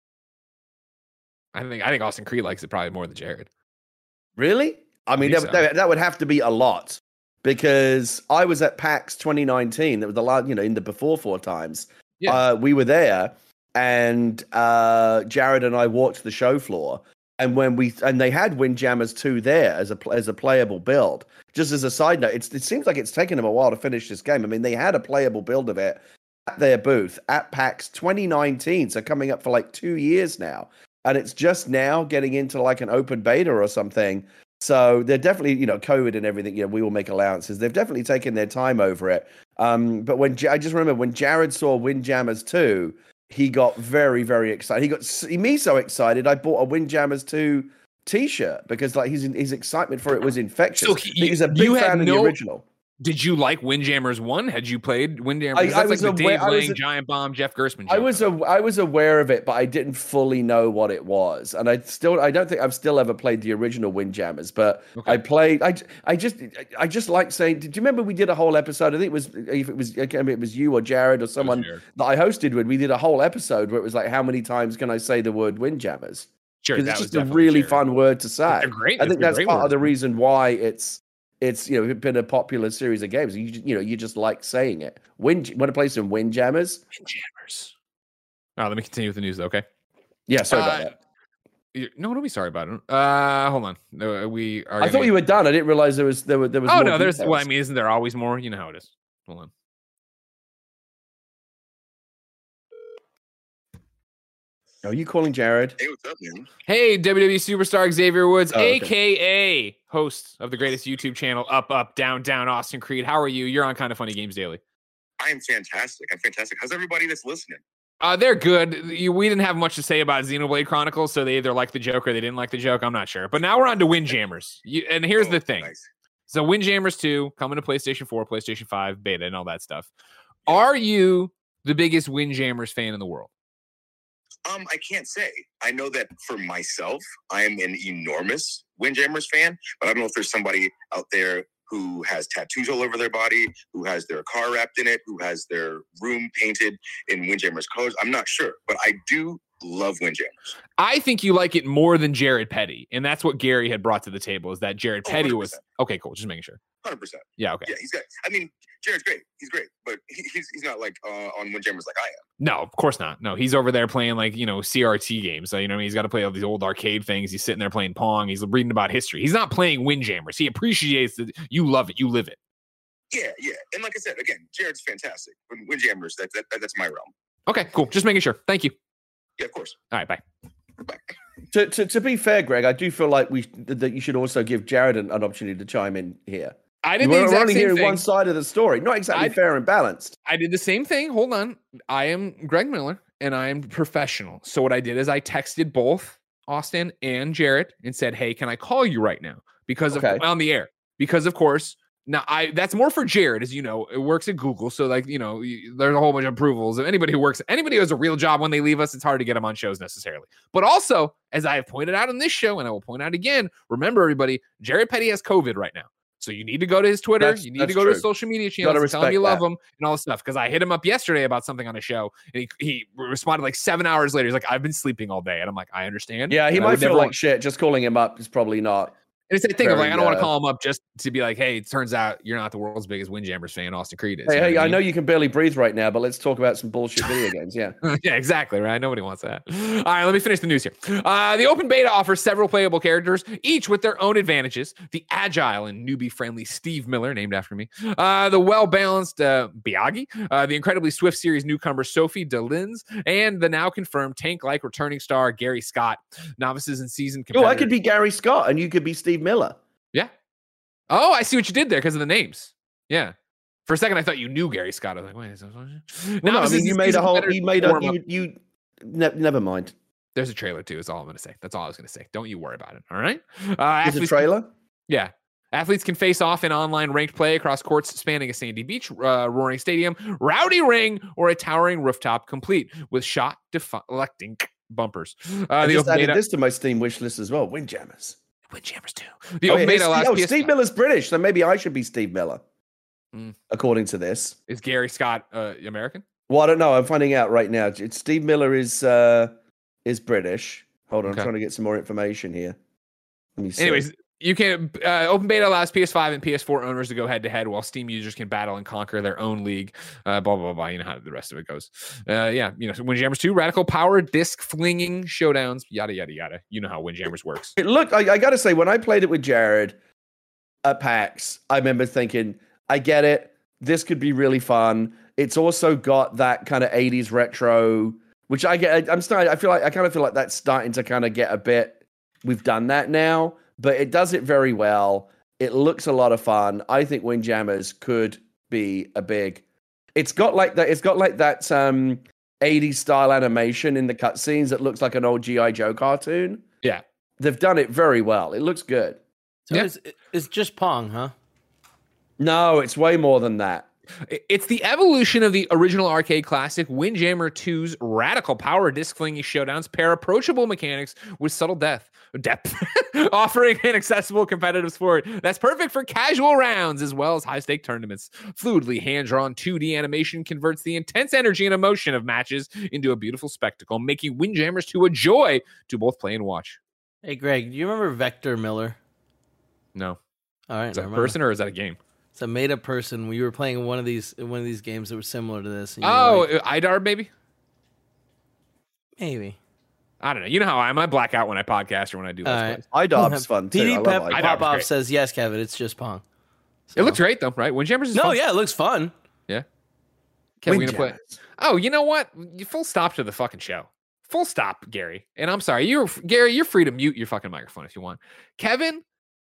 I think I think Austin Creed likes it probably more than Jared. Really? I mean, think that, so. that, that would have to be a lot because I was at PAX twenty nineteen. That was the last, you know, in the before four times. Yeah. Uh, we were there, and uh, Jared and I walked the show floor. And when we and they had Windjammers two there as a pl- as a playable build. Just as a side note, it's, it seems like it's taken them a while to finish this game. I mean, they had a playable build of it at their booth at PAX twenty nineteen, so coming up for like two years now, and it's just now getting into like an open beta or something. So they're definitely, you know, COVID and everything, you know, we will make allowances. They've definitely taken their time over it. Um, but when I just remember when Jared saw Windjammers two, he got very, very excited. He got me so excited. I bought a Windjammers two T-shirt because like his his excitement for it was infectious. So he, He's a big fan of no, the original. Did you like Windjammers one? Had you played Windjammers? I, That's I was like the aware, Dave Lang, Giant Bomb, Jeff Gerstmann. I was a, I was aware of it, but I didn't fully know what it was, and I still I don't think I've still ever played the original Windjammers. But okay. I played. I, I just I just like saying. Did you remember we did a whole episode? I think it was if it was I mean, it was you or Jared or someone that I hosted with. We did a whole episode where it was like, how many times can I say the word Windjammers? Sure, because it's just a really Jared. fun word to say. They're great. I think that's part word. of the reason why it's. It's you know been a popular series of games. You you know you just like saying it. Wind want to play some Windjammers? Windjammers. Oh, let me continue with the news. Though, okay. Yeah, sorry uh, about that. No, don't be sorry about it. Uh, hold on. No, we are. I thought you were done. I didn't realize there was there was there was. Oh more no, there's. details. Well, I mean, isn't there always more? You know how it is. Hold on. Are you calling Jared? Hey, what's up, man? Hey, W W E superstar Xavier Woods, oh, okay. A K A host of the greatest YouTube channel, Up, Up, Down, Down, Austin Creed. How are you? You're on Kind of Funny Games Daily. I am fantastic. I'm fantastic. How's everybody that's listening? Uh, they're good. You, we didn't have much to say about Xenoblade Chronicles, so they either liked the joke or they didn't like the joke. I'm not sure. But now we're on to Windjammers. You, and here's oh, the thing. Nice. So Windjammers two coming to PlayStation four, PlayStation five, beta, and all that stuff. Yeah. Are you the biggest Windjammers fan in the world? Um, I can't say. I know that for myself, I am an enormous Windjammers fan, but I don't know if there's somebody out there who has tattoos all over their body, who has their car wrapped in it, who has their room painted in Windjammers colors. I'm not sure, but I do love Windjammers. I think you like it more than Jared Petty, and that's what Gary had brought to the table, is that Jared Petty oh, was... Okay, cool. Just making sure. one hundred percent. Yeah, okay. Yeah, he's got... I mean, Jared's great. He's great, but he, he's he's not like uh, on Windjammers like I am. No, of course not. No, he's over there playing like, you know, C R T games. So, you know, I mean, he's got to play all these old arcade things. He's sitting there playing Pong. He's reading about history. He's not playing Windjammers. He appreciates that you love it. You live it. Yeah, yeah. And like I said, again, Jared's fantastic. But Windjammers, that, that, that, that's my realm. Okay, cool. Just making sure. Thank you. Yeah, of course. All right, bye. Bye. To, to, to be fair, Greg, I do feel like we that you should also give Jared an, an opportunity to chime in here. I did you the exact only same hearing thing. one side of the story, not exactly I, fair and balanced. I did the same thing. Hold on. I am Greg Miller, and I am professional. So what I did is I texted both Austin and Jared and said, "Hey, can I call you right now?" Because of okay. on the air. Because of course, now I that's more for Jared, as you know. It works at Google, so like you know, there's a whole bunch of approvals. If anybody who works, anybody who has a real job when they leave us, it's hard to get them on shows necessarily. But also, as I have pointed out on this show, and I will point out again, remember everybody, Jared Petty has COVID right now. So you need to go to his Twitter. That's, you need to go true. to his social media channels and tell him you love that. him and all this stuff. Because I hit him up yesterday about something on a show, and he, he responded like seven hours later. He's like, "I've been sleeping all day," and I'm like, "I understand." Yeah, he and might feel like want- shit. Just calling him up is probably not. And it's a thing of like, I don't want to call him up just to be like, "Hey, it turns out you're not the world's biggest Windjammers fan, Austin Creed is." Hey, you know hey, I, I mean? know you can barely breathe right now, but let's talk about some bullshit video games. Yeah, yeah, exactly. Right. Nobody wants that. All right, let me finish the news here. Uh, the open beta offers several playable characters, each with their own advantages. The agile and newbie-friendly Steve Miller, named after me. Uh, the well-balanced uh, Biagi. Uh, the incredibly swift series newcomer Sophie DeLinz, and the now confirmed tank-like returning star Gary Scott. Novices and seasoned competitors. Oh, I could be Gary Scott, and you could be Steve Miller. Yeah. Oh, I see what you did there because of the names. Yeah. For a second, I thought you knew Gary Scott. I was like, wait. Is that well, no, I mean, you made a whole. You made a. You. you ne- never mind. There's a trailer too. Is all I'm going to say. That's all I was going to say. Don't you worry about it. All right. Uh, Is a trailer? Can, yeah. Athletes can face off in online ranked play across courts spanning a sandy beach, uh, roaring stadium, rowdy ring, or a towering rooftop, complete with shot deflecting bumpers. Uh, I the just added beta- this to my Steam wish list as well. Windjammers. Windjammers too. The oh, open beta allows oh, P S five. Steve Miller's British, so maybe I should be Steve Miller, mm. according to this. Is Gary Scott uh, American? Well, I don't know. I'm finding out right now. It's Steve Miller is uh, is British. Hold on, okay. I'm trying to get some more information here. Let me see. Anyways, you can uh, open beta allows P S five and P S four owners to go head to head, while Steam users can battle and conquer their own league. Uh, blah blah blah. You know how the rest of it goes. Uh, yeah, you know, Windjammers two, radical power, disc flinging showdowns, yada yada yada. You know how Windjammers works. Look, I, I got to say, when I played it with Jared at PAX, I remember thinking, I get it. This could be really fun. It's also got that kind of eighties retro, which I get. I'm starting. I feel like I kind of feel like that's starting to kind of get a bit. We've done that now, but it does it very well. It looks a lot of fun. I think Windjammers could be a big. It's got like that. It's got like that um, eighties style animation in the cutscenes that looks like an old G I Joe cartoon. Yeah, they've done it very well. It looks good. So Yeah. it's, it's just Pong, huh? No, it's way more than that. it's the evolution of the original arcade classic. Windjammer two's radical power disc flinging showdowns pair approachable mechanics with subtle depth, depth, offering an accessible competitive sport that's perfect for casual rounds as well as high-stake tournaments. Fluidly hand-drawn two D animation converts the intense energy and emotion of matches into a beautiful spectacle, making Windjammers two a joy to both play and watch. Hey, Greg, do you remember Vector Miller? No, All right, is that a never mind. person or is that a game? It's a made-up person. We were playing one of these one of these games that were similar to this. and you were Oh, like, uh, Idar, maybe. maybe. I don't know. You know how I am. I black out when I podcast or when I do All let's right. plays. iDob's fun too. P I D love Pep iDob. iDob's Pop Off great. says yes, Kevin. It's just Pong. It looks So- great though, right? Windjammers is No, fun. yeah, it looks fun. Yeah. Kevin, we gonna play. Windjammers. Oh, you know what? You full stop to the fucking show. Full stop, Gary. And I'm sorry, you're Gary. You're free to mute your fucking microphone if you want. Kevin,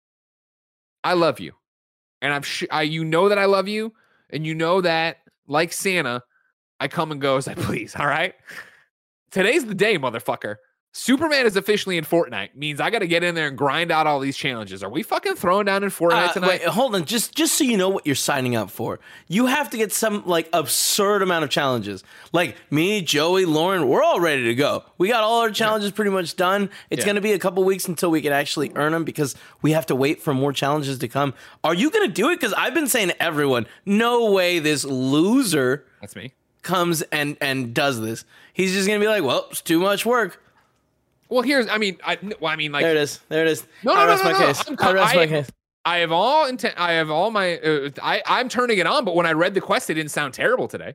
I love you, and I'm sh- I, you know that I love you, and you know that like Santa, I come and go as I please. All right. Today's the day, motherfucker. Superman is officially in Fortnite. Means I got to get in there and grind out all these challenges. Are we fucking throwing down in Fortnite Uh, tonight? wait, hold on. Just just so you know what you're signing up for, you have to get some like absurd amount of challenges. Like me, Joey, Lauren, we're all ready to go. We got all our challenges pretty much done. It's Yeah. going to be a couple weeks until we can actually earn them because we have to wait for more challenges to come. Are you going to do it? Because I've been saying to everyone, no way this loser That's me. comes and and does this. He's just going to be like, well, it's too much work. Well, here's. I mean, I. Well, I mean, like. There it is. There it is. No, no, I no, rest no, my no. case. I'm I rest I- my case. I have all intent. I have all my. Uh, I I'm turning it on, but when I read the quest, it didn't sound terrible today.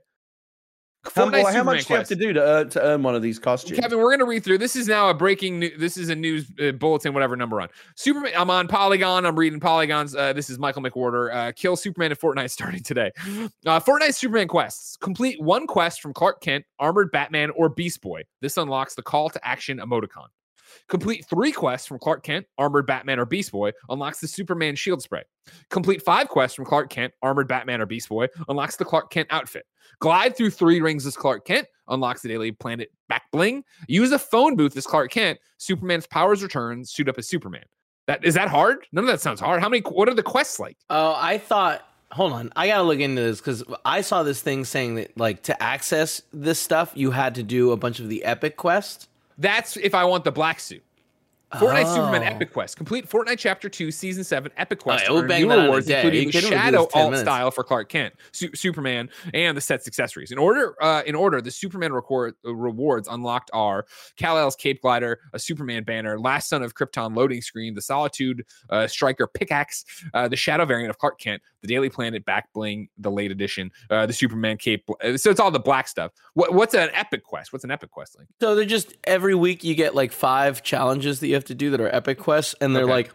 How, Fortnite well, how Superman much do you have quest. to do to, uh, to earn one of these costumes? Kevin, we're gonna read through. This is now a breaking. New, this is a news uh, bulletin, whatever number on Superman. I'm on Polygon. I'm reading Polygons. Uh, this is Michael McWhorter. Uh, kill Superman at Fortnite starting today. Uh, Fortnite Superman quests. Complete one quest from Clark Kent, Armored Batman, or Beast Boy. This unlocks the call to action emoticon. Complete three quests from Clark Kent, Armored Batman, or Beast Boy, unlocks the Superman shield spray. Complete five quests from Clark Kent, Armored Batman, or Beast Boy, unlocks the Clark Kent outfit. Glide through three rings as Clark Kent, unlocks the Daily Planet back bling. Use a phone booth as Clark Kent, Superman's powers return, suit up as Superman. That is that hard? None of that sounds hard. How many? What are the quests like? Oh, I thought. Hold on, I gotta look into this because I saw this thing saying that, like, to access this stuff, you had to do a bunch of the epic quests. That's if I want the black suit. Fortnite Oh. Superman Epic Quest. Complete Fortnite Chapter two, Season seven Epic Quest. Oh, yeah, we'll to earn bang new that out in a rewards, day. including You the can only do Shadow this ten alt minutes. style for Clark Kent, Su- Superman, and the set's accessories. In order, uh, in order, the Superman record, uh, rewards unlocked are Kal-El's Cape Glider, a Superman banner, Last Son of Krypton loading screen, the Solitude uh, Striker pickaxe, uh, the Shadow variant of Clark Kent, the Daily Planet back bling, the late edition, uh, the Superman cape. uh, So it's all the black stuff. What, what's an epic quest? What's an epic quest like? So they're just every week you get like five challenges that you have to do that are epic quests, and they're Okay. like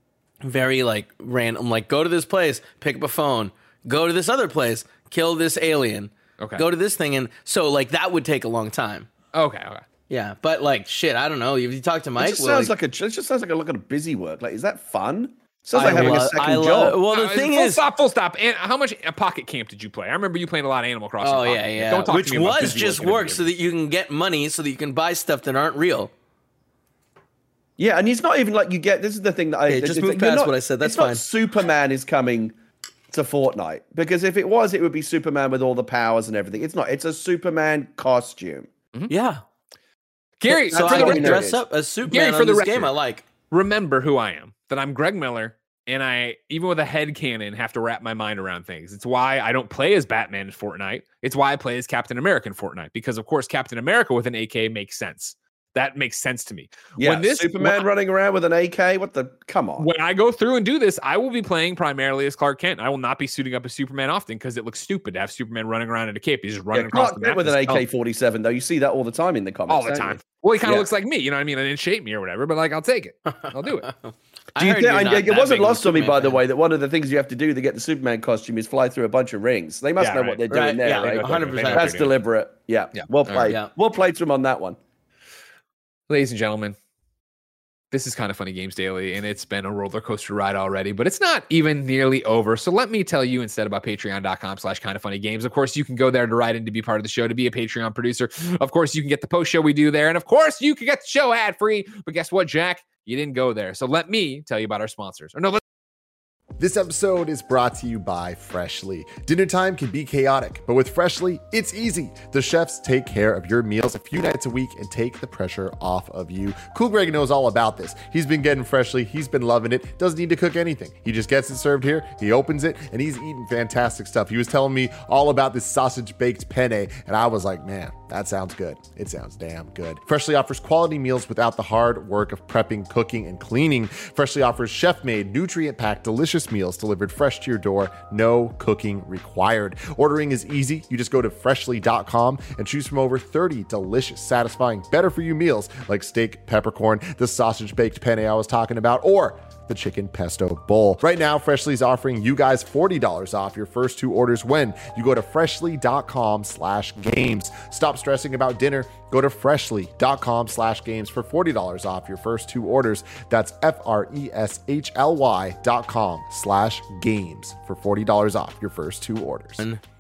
very like random. Like, go to this place, pick up a phone. Go to this other place, kill this alien. Okay. Go to this thing, and so like that would take a long time. Okay. Okay. Yeah, but like shit, I don't know. If you talk to It Mike, just well, sounds like, a. It just sounds like a look at a busy work. Like, is that fun? Sounds I like having lo- a second I lo- job. Well, the Uh, thing full is, stop, full stop. And how much uh, Pocket Camp did you play? I remember you playing a lot of Animal Crossing. oh Pocket yeah, Camp. yeah, Don't talk which to me about was busy just work in a work video so that you can get money, so that you can buy stuff that aren't real. Yeah, and it's not even like you get. This is the thing that I Okay, just it's move like, you're past not- what I said, that's it's not fine. Superman is coming to Fortnite, because if it was, it would be Superman with all the powers and everything. It's not. It's a Superman costume. Yeah, Gary, so for I the can record- dress up as Superman Gary, for on the this record. game. I like. remember who I am. That I'm Greg Miller, and I, even with a head cannon, have to wrap my mind around things. It's why I don't play as Batman in Fortnite. It's why I play as Captain America in Fortnite, because of course Captain America with an A K makes sense. That makes sense to me. Yeah, when this Superman when, running around with an A K. What the? Come on. When I go through and do this, I will be playing primarily as Clark Kent. I will not be suiting up as Superman often because it looks stupid to have Superman running around in a cape. He's just running Yeah, across Clark the Kent map with an and A K forty-seven, though. You see that all the time in the comics. all the don't time. you? Well, he kind of Yeah. looks like me. You know what I mean? I didn't shape me or whatever, but like I'll take it. I'll do it. I Do you heard think, you're and not it that wasn't big of a lost on me, Superman by the fan. way, that one of the things you have to do to get the Superman costume is fly through a bunch of rings. They must Yeah, know right. what they're doing Right, there, yeah, right? one hundred percent. That's deliberate. Yeah. Yeah. Well All right. played. Yeah. Well played to him on that one. Ladies and gentlemen, this is Kind of Funny Games Daily, and it's been a roller coaster ride already, but it's not even nearly over. So let me tell you instead about patreon.com slash kind of funny games. Of course, you can go there to write in to be part of the show, to be a Patreon producer. Of course, you can get the post show we do there. And of course, you can get the show ad free. But guess what, Jack? You didn't go there. So let me tell you about our sponsors. Or no, let's This episode is brought to you by Freshly. Dinner time can be chaotic, but with Freshly, it's easy. The chefs take care of your meals a few nights a week and take the pressure off of you. Cool Greg knows all about this. He's been getting Freshly. He's been loving it. Doesn't need to cook anything. He just gets it served here. He opens it and he's eating fantastic stuff. He was telling me all about this sausage baked penne, and I was like, man, that sounds good. It sounds damn good. Freshly offers quality meals without the hard work of prepping, cooking, and cleaning. Freshly offers chef-made, nutrient-packed, delicious meals delivered fresh to your door. No cooking required. Ordering is easy. You just go to freshly dot com and choose from over thirty delicious, satisfying, better-for-you meals like steak, peppercorn, the sausage-baked penne I was talking about, or the chicken pesto bowl. Right now, Freshly is offering you guys forty dollars off your first two orders when you go to freshly dot com slash games. Stop stressing about dinner. Go to freshly dot com slash games for forty dollars off your first two orders. That's F-R-E-S-H-L-Y dot com slash games for forty dollars off your first two orders.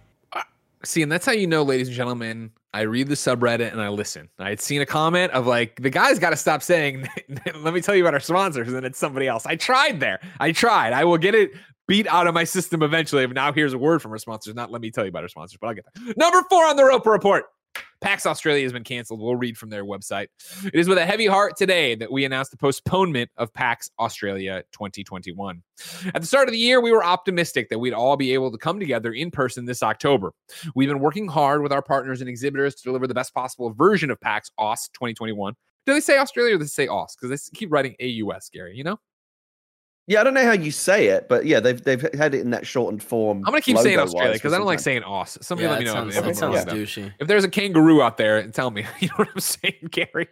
see, and that's how you know, ladies and gentlemen, I read the subreddit and I listen. I had seen a comment of like, the guy's got to stop saying, let me tell you about our sponsors, and then it's somebody else. I tried there. I tried. I will get it beat out of my system eventually. But now here's a word from our sponsors. Not let me tell you about our sponsors, but I'll get that. Number four on the Roper Report. PAX Australia has been canceled. We'll read from their website. It is with a heavy heart today that we announced the postponement of PAX Australia twenty twenty-one. At the start of the year, we were optimistic that we'd all be able to come together in person this October. We've been working hard with our partners and exhibitors to deliver the best possible version of PAX A U S twenty twenty-one. Do they say Australia or do they say A U S? Because they keep writing A U S, Gary, you know? Yeah, I don't know how you say it, but yeah, they've they've had it in that shortened form. I'm going to keep saying logo-wise Australia because for I don't some like time. saying A U S. Somebody Yeah, let me it know. sounds, if, it I'm sounds wrong. douchey. If there's a kangaroo out there, tell me. You know what I'm saying, Gary?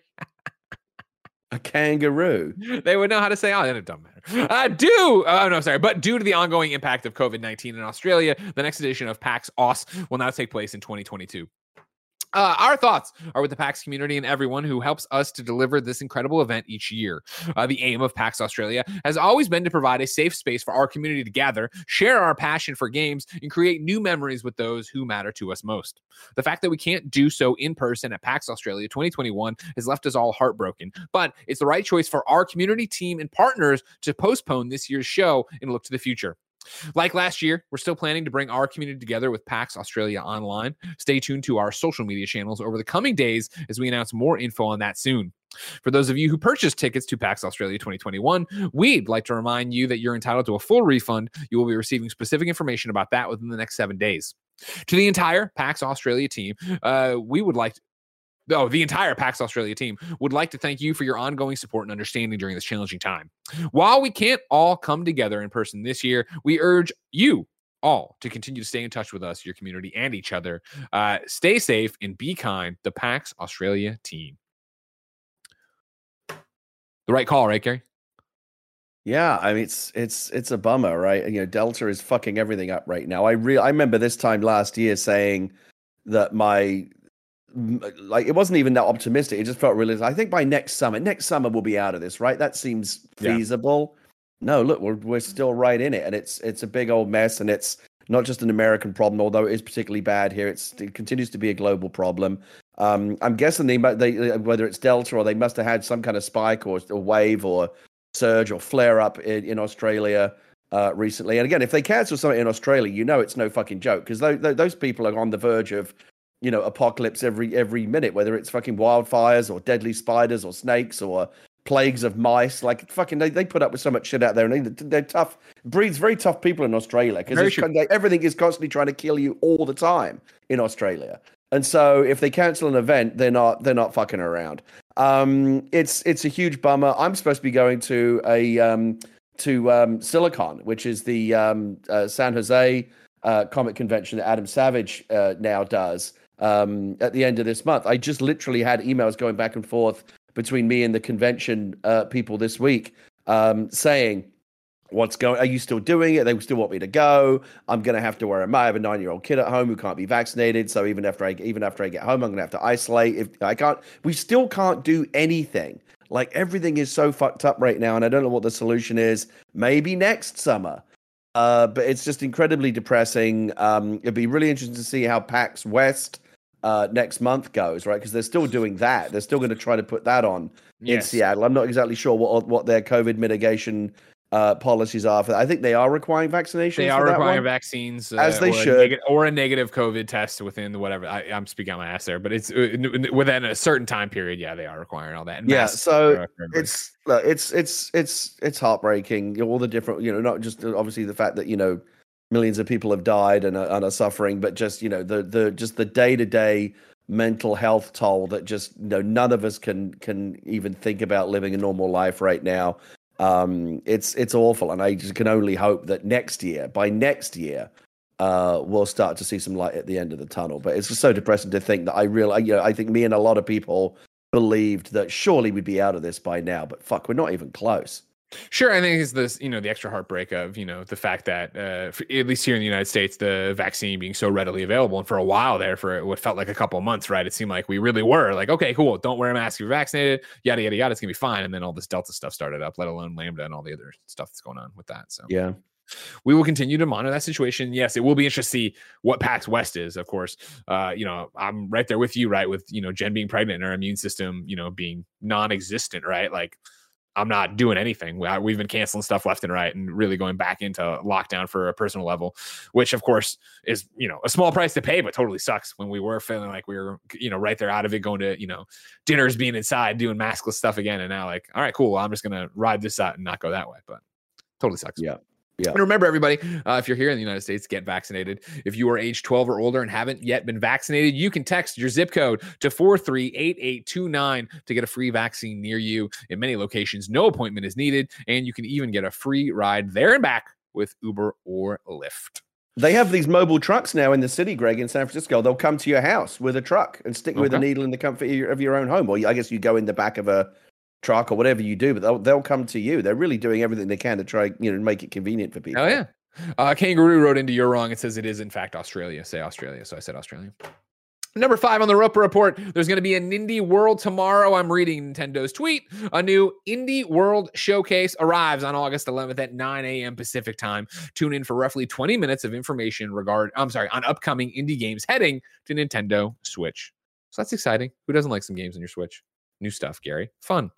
A kangaroo. They would know how to say, oh, then it doesn't matter. Uh, due, uh, no, sorry, but due to the ongoing impact of COVID nineteen in Australia, the next edition of PAX A U S will now take place in twenty twenty-two. Uh, our thoughts are with the PAX community and everyone who helps us to deliver this incredible event each year. Uh, the aim of PAX Australia has always been to provide a safe space for our community to gather, share our passion for games, and create new memories with those who matter to us most. The fact that we can't do so in person at PAX Australia twenty twenty-one has left us all heartbroken, but it's the right choice for our community, team, and partners to postpone this year's show and look to the future. Like last year, we're still planning to bring our community together with PAX Australia online. Stay tuned to our social media channels over the coming days as we announce more info on that soon. For those of you who purchased tickets to PAX Australia twenty twenty-one, we'd like to remind you that you're entitled to a full refund. You will be receiving specific information about that within the next seven days. To the entire PAX Australia team, uh, we would like to Oh, the entire PAX Australia team would like to thank you for your ongoing support and understanding during this challenging time. While we can't all come together in person this year, we urge you all to continue to stay in touch with us, your community, and each other. Uh, stay safe and be kind. The PAX Australia team. The right call, right, Gary? Yeah, I mean it's it's it's a bummer, right? You know, Delta is fucking everything up right now. I re- I remember this time last year saying that my like it wasn't even that optimistic. It just felt really. I think by next summer, next summer we'll be out of this, right? That seems feasible. Yeah. No, look, we're we're still right in it, and it's it's a big old mess, and it's not just an American problem, although it is particularly bad here. It's, it continues to be a global problem. Um, I'm guessing they, they whether it's Delta or they must have had some kind of spike or a wave or surge or flare up in, in Australia uh, recently. And again, if they cancel something in Australia, you know it's no fucking joke because those those people are on the verge of, you know, apocalypse every every minute, whether it's fucking wildfires or deadly spiders or snakes or plagues of mice. Like fucking, they, they put up with so much shit out there, and they, they're tough. Breeds very tough people in Australia because everything is constantly trying to kill you all the time in Australia. And so, if they cancel an event, they're not they're not fucking around. Um, it's it's a huge bummer. I'm supposed to be going to a um, to um, Silicon, which is the um, uh, San Jose uh, comic convention that Adam Savage uh, now does um, at the end of this month. I just literally had emails going back and forth between me and the convention uh, people this week um, saying, what's going, are you still doing it? They still want me to go. I'm going to have to wear a mask. I have a nine year old kid at home who can't be vaccinated. So even after I, even after I get home, I'm going to have to isolate. If I can't, we still can't do anything. Like everything is so fucked up right now. And I don't know what the solution is. Maybe next summer. Uh, but it's just incredibly depressing. Um, it'd be really interesting to see how PAX West uh, next month goes, right? Because they're still doing that. They're still going to try to put that on Yes. in Seattle. I'm not exactly sure what what their COVID mitigation uh, policies are for that. I think they are requiring vaccinations. They for are that requiring one. vaccines, uh, As they or should. a neg- or a negative COVID test within the whatever. I, I'm speaking on my ass there, but it's uh, within a certain time period. Yeah, they are requiring all that. And Yeah, masks so for everybody. it's look, it's it's it's it's heartbreaking. You know, all the different, you know, not just obviously the fact that you know millions of people have died and are, and are suffering, but just you know the the just the day to day mental health toll that just you know none of us can can even think about living a normal life right now. Um, it's it's awful, and I just can only hope that next year, by next year, uh, we'll start to see some light at the end of the tunnel. But it's just so depressing to think that I really, you know, I think me and a lot of people believed that surely we'd be out of this by now, but fuck, we're not even close. Sure, I think it's this, you know, the extra heartbreak of, you know, the fact that, uh, for, at least here in the United States, the vaccine being so readily available. And for a while there, for what felt like a couple of months, right? It seemed like we really were like, okay, cool, don't wear a mask if you're vaccinated, yada, yada, yada, it's going to be fine. And then all this Delta stuff started up, let alone Lambda and all the other stuff that's going on with that. So, Yeah. we will continue to monitor that situation. Yes, it will be interesting to see what PAX West is, of course. Uh, you know, I'm right there with you, right? With, you know, Jen being pregnant and our immune system, you know, being non-existent, right? Like, I'm not doing anything. We, we've been canceling stuff left and right and really going back into lockdown for a personal level, which of course is, you know, a small price to pay, but totally sucks when we were feeling like we were, you know, right there out of it, going to, you know, dinners, being inside, doing maskless stuff again. And now like, all right, cool. Well, I'm just going to ride this out and not go that way, but totally sucks. Yeah. Yeah. And remember, everybody, uh, if you're here in the United States, get vaccinated. If you are age twelve or older and haven't yet been vaccinated, you can text your zip code to four three eight eight two nine to get a free vaccine near you. In many locations, no appointment is needed, and you can even get a free ride there and back with Uber or Lyft. They have these mobile trucks now in the city, Greg, in San Francisco. They'll come to your house with a truck and stick you with a Okay. needle in the comfort of your, of your own home. Or I guess you go in the back of a truck or whatever you do, but they'll, they'll come to you. They're really doing everything they can to try, you know, make it convenient for people. Oh, yeah. Uh, Kangaroo wrote into You're Wrong. It says it is, in fact, Australia. Say Australia. So I said Australia. Number five on the Roper Report, there's going to be an Indie World tomorrow. I'm reading Nintendo's tweet. A new Indie World showcase arrives on August eleventh at nine a.m. Pacific time. Tune in for roughly twenty minutes of information regard, I'm sorry, on upcoming indie games heading to Nintendo Switch. So that's exciting. Who doesn't like some games on your Switch? New stuff, Gary. Fun.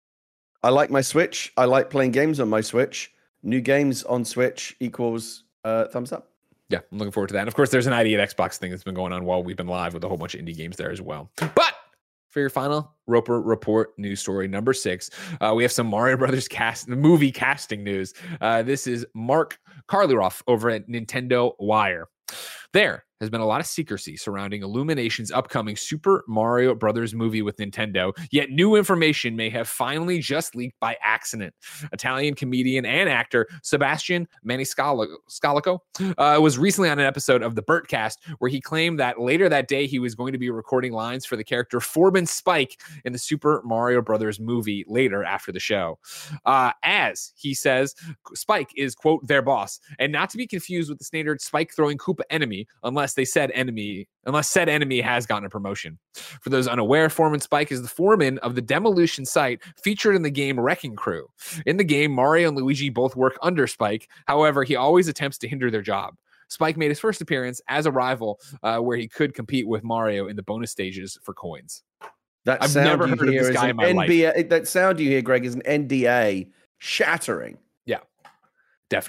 I like my Switch. I like playing games on my Switch. New games on Switch equals uh, thumbs up. Yeah, I'm looking forward to that. And of course, there's an I D at Xbox thing that's been going on while we've been live with a whole bunch of indie games there as well. But for your final Roper Report news story, number six, uh, we have some Mario Brothers cast, the movie casting news. Uh, this is Mark Karliroff over at Nintendo Wire. There has been a lot of secrecy surrounding Illumination's upcoming Super Mario Brothers movie with Nintendo, yet new information may have finally just leaked by accident. Italian comedian and actor Sebastian Maniscalco uh, was recently on an episode of the Bertcast where he claimed that later that day he was going to be recording lines for the character Forbin Spike in the Super Mario Brothers movie later after the show. Uh, as he says, Spike is, quote, their boss, and not to be confused with the standard Spike throwing Koopa enemy, unless they said enemy, unless said enemy has gotten a promotion. For those unaware, Foreman Spike is the foreman of the demolition site featured in the game Wrecking Crew. In the game, Mario and Luigi both work under Spike. However, he always attempts to hinder their job. Spike made his first appearance as a rival uh, where he could compete with Mario in the bonus stages for coins. That I've sound never you heard of hear this is guy an in my life. N B A, that sound you hear, Greg, is an N D A shattering. Yeah, definitely.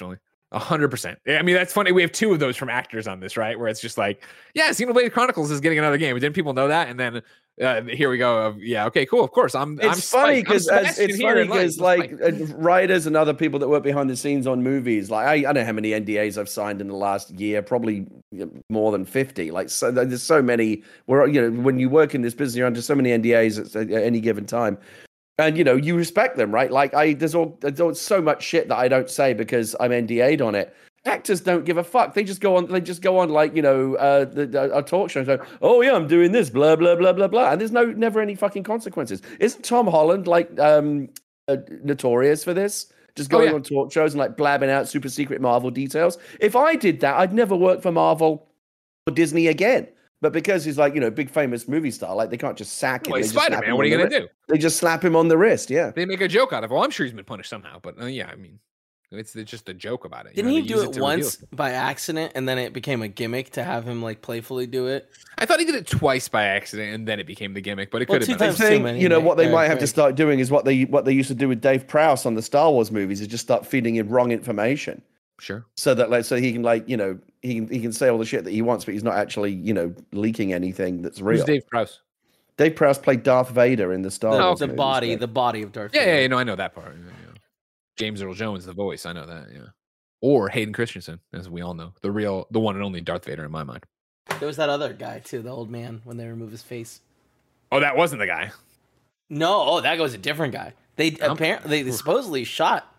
A hundred percent. I mean, that's funny. We have two of those from actors on this, right? Where it's just like, yeah, Xenoblade Chronicles is getting another game. But didn't people know that? And then uh, here we go. Of, yeah, okay, cool. Of course, I'm. I'm It's funny Spike. I'm because Sebastian it's here funny in life. because like uh, writers and other people that work behind the scenes on movies, like I, I don't know how many N D As I've signed in the last year, probably more than fifty. Like so, there's so many. Where you know when you work in this business, you're under so many N D As at, at any given time. And you know, you respect them, right? Like I, there's all, there's all so much shit that I don't say because I'm N D A'd on it. Actors don't give a fuck. They just go on. They just go on like you know, uh, the, the, a talk show. And go, oh yeah, I'm doing this. Blah blah blah blah blah. And there's no, never any fucking consequences. Isn't Tom Holland like um, uh, notorious for this? Just going oh, yeah. on talk shows and like blabbing out super secret Marvel details. If I did that, I'd never work for Marvel or Disney again. But because he's like, you know, big famous movie star, like they can't just sack him. Well, he's Spider-Man. What are you going to do? They just slap him on the wrist. Yeah. They make a joke out of it. Well, I'm sure he's been punished somehow. But uh, yeah, I mean, it's, it's just a joke about it. Didn't you know, he do it, it once by accident and then it became a gimmick to have him like playfully do it? I thought he did it twice by accident and then it became the gimmick, but it well, could have been. I think, you know, what they might have to start doing is what they what they used to do with Dave Prowse on the Star Wars movies is just start feeding him wrong information. Sure. So that like so he can like, you know, he can he can say all the shit that he wants, but he's not actually, you know, leaking anything that's real. Who's Dave Prowse? Dave Prowse played Darth Vader in the Star no, Wars. The movies, body, so. the body of Darth yeah, Vader. Yeah, yeah, no, I know that part. Yeah, yeah. James Earl Jones, the voice, I know that, yeah. Or Hayden Christensen, as we all know. The real the one and only Darth Vader in my mind. There was that other guy too, the old man, when they remove his face. Oh, that wasn't the guy. No, oh, that was a different guy. They um, apparently they supposedly shot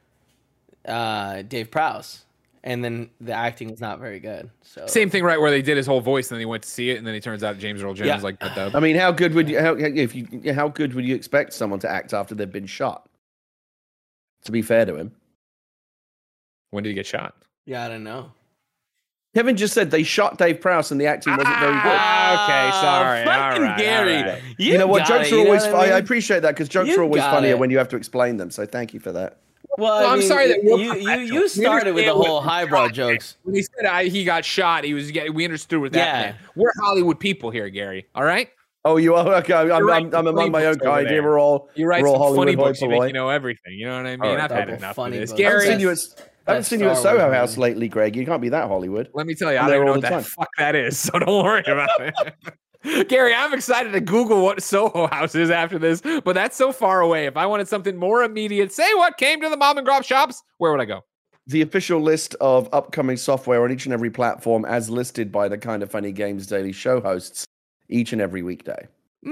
uh, Dave Prowse. And then the acting was not very good. So same thing, right? Where they did his whole voice, and then he went to see it, and then he turns out James Earl Jones yeah. like that. Dub. I mean, how good would you? How if you? How good would you expect someone to act after they've been shot? To be fair to him, when did he get shot? Yeah, I don't know. Kevin just said they shot Dave Prowse, and the acting wasn't very good. Ah, okay, sorry. Fucking all right, Gary. all right. You, you know what? Jokes it, are always. You know I, I, mean? I appreciate that because jokes you are always funnier it. when you have to explain them. So thank you for that. Well, well I I'm mean, sorry that you you, you started with the whole highbrow jokes. When he said I, he got shot, he was we understood what that yeah. meant. We're Hollywood people here, Gary. All right. Oh, you are okay. I'm, right, I'm, I'm among my own kind here. We're all you write we're all some Hollywood funny books. You, boy. think you know everything. You know what I mean? Right, I've had okay. enough Funny of this, books. Gary. I haven't seen you at, I haven't seen you at Soho Wars, House man. lately, Greg. You can't be that Hollywood. Let me tell you, I'm I don't there even know all what the the time. fuck that is, so don't worry about it. Gary, I'm excited to Google what Soho House is after this, but that's so far away. If I wanted something more immediate, say what came to the mom and grop shops, where would I go? The official list of upcoming software on each and every platform as listed by the Kind of Funny Games Daily Show hosts each and every weekday.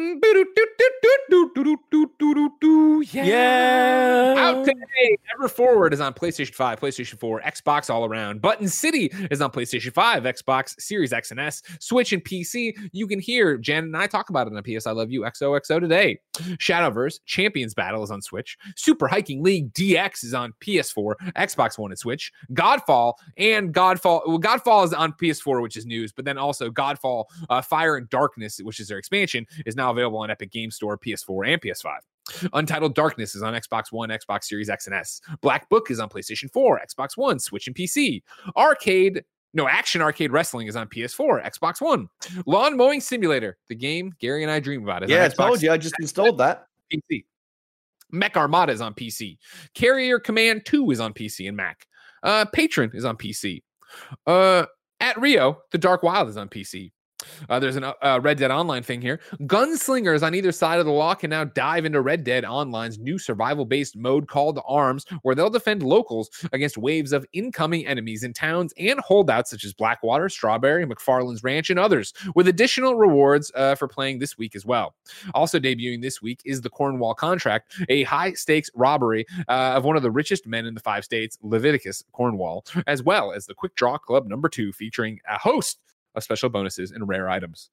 Yeah. yeah. Out today. Ever Forward is on PlayStation five, PlayStation four, Xbox all around. Button City is on PlayStation five, Xbox Series X and S, Switch, and P C. You can hear Jen and I talk about it on P S I Love You X O X O today. Shadowverse Champions Battle is on Switch. Super Hiking League D X is on P S four, Xbox One, and Switch. Godfall and Godfall. Well, Godfall is on P S four, which is news, but then also Godfall uh, Fire and Darkness, which is their expansion, is now available on Epic Game Store, P S four, and P S five. Untitled Darkness is on Xbox One, Xbox Series X and S. Black Book is on PlayStation four, Xbox One, Switch, and P C. Arcade, no, Action Arcade Wrestling is on P S four, Xbox One. Lawn Mowing Simulator, the game Gary and I dream about, is Yeah, on I Xbox told you. I just installed that. P C. Mech Armada is on P C. Carrier Command two is on P C and Mac. Uh, Patron is on P C. Uh, At Rio, The Dark Wild is on P C. Uh, there's a uh, Red Dead Online thing here. Gunslingers on either side of the law can now dive into Red Dead Online's new survival-based mode called Arms, where they'll defend locals against waves of incoming enemies in towns and holdouts such as Blackwater, Strawberry, McFarland's Ranch, and others, with additional rewards uh, for playing this week as well. Also debuting this week is the Cornwall Contract, a high-stakes robbery uh, of one of the richest men in the five states, Leviticus Cornwall, as well as the Quick Draw Club number two, featuring a host of special bonuses and rare items.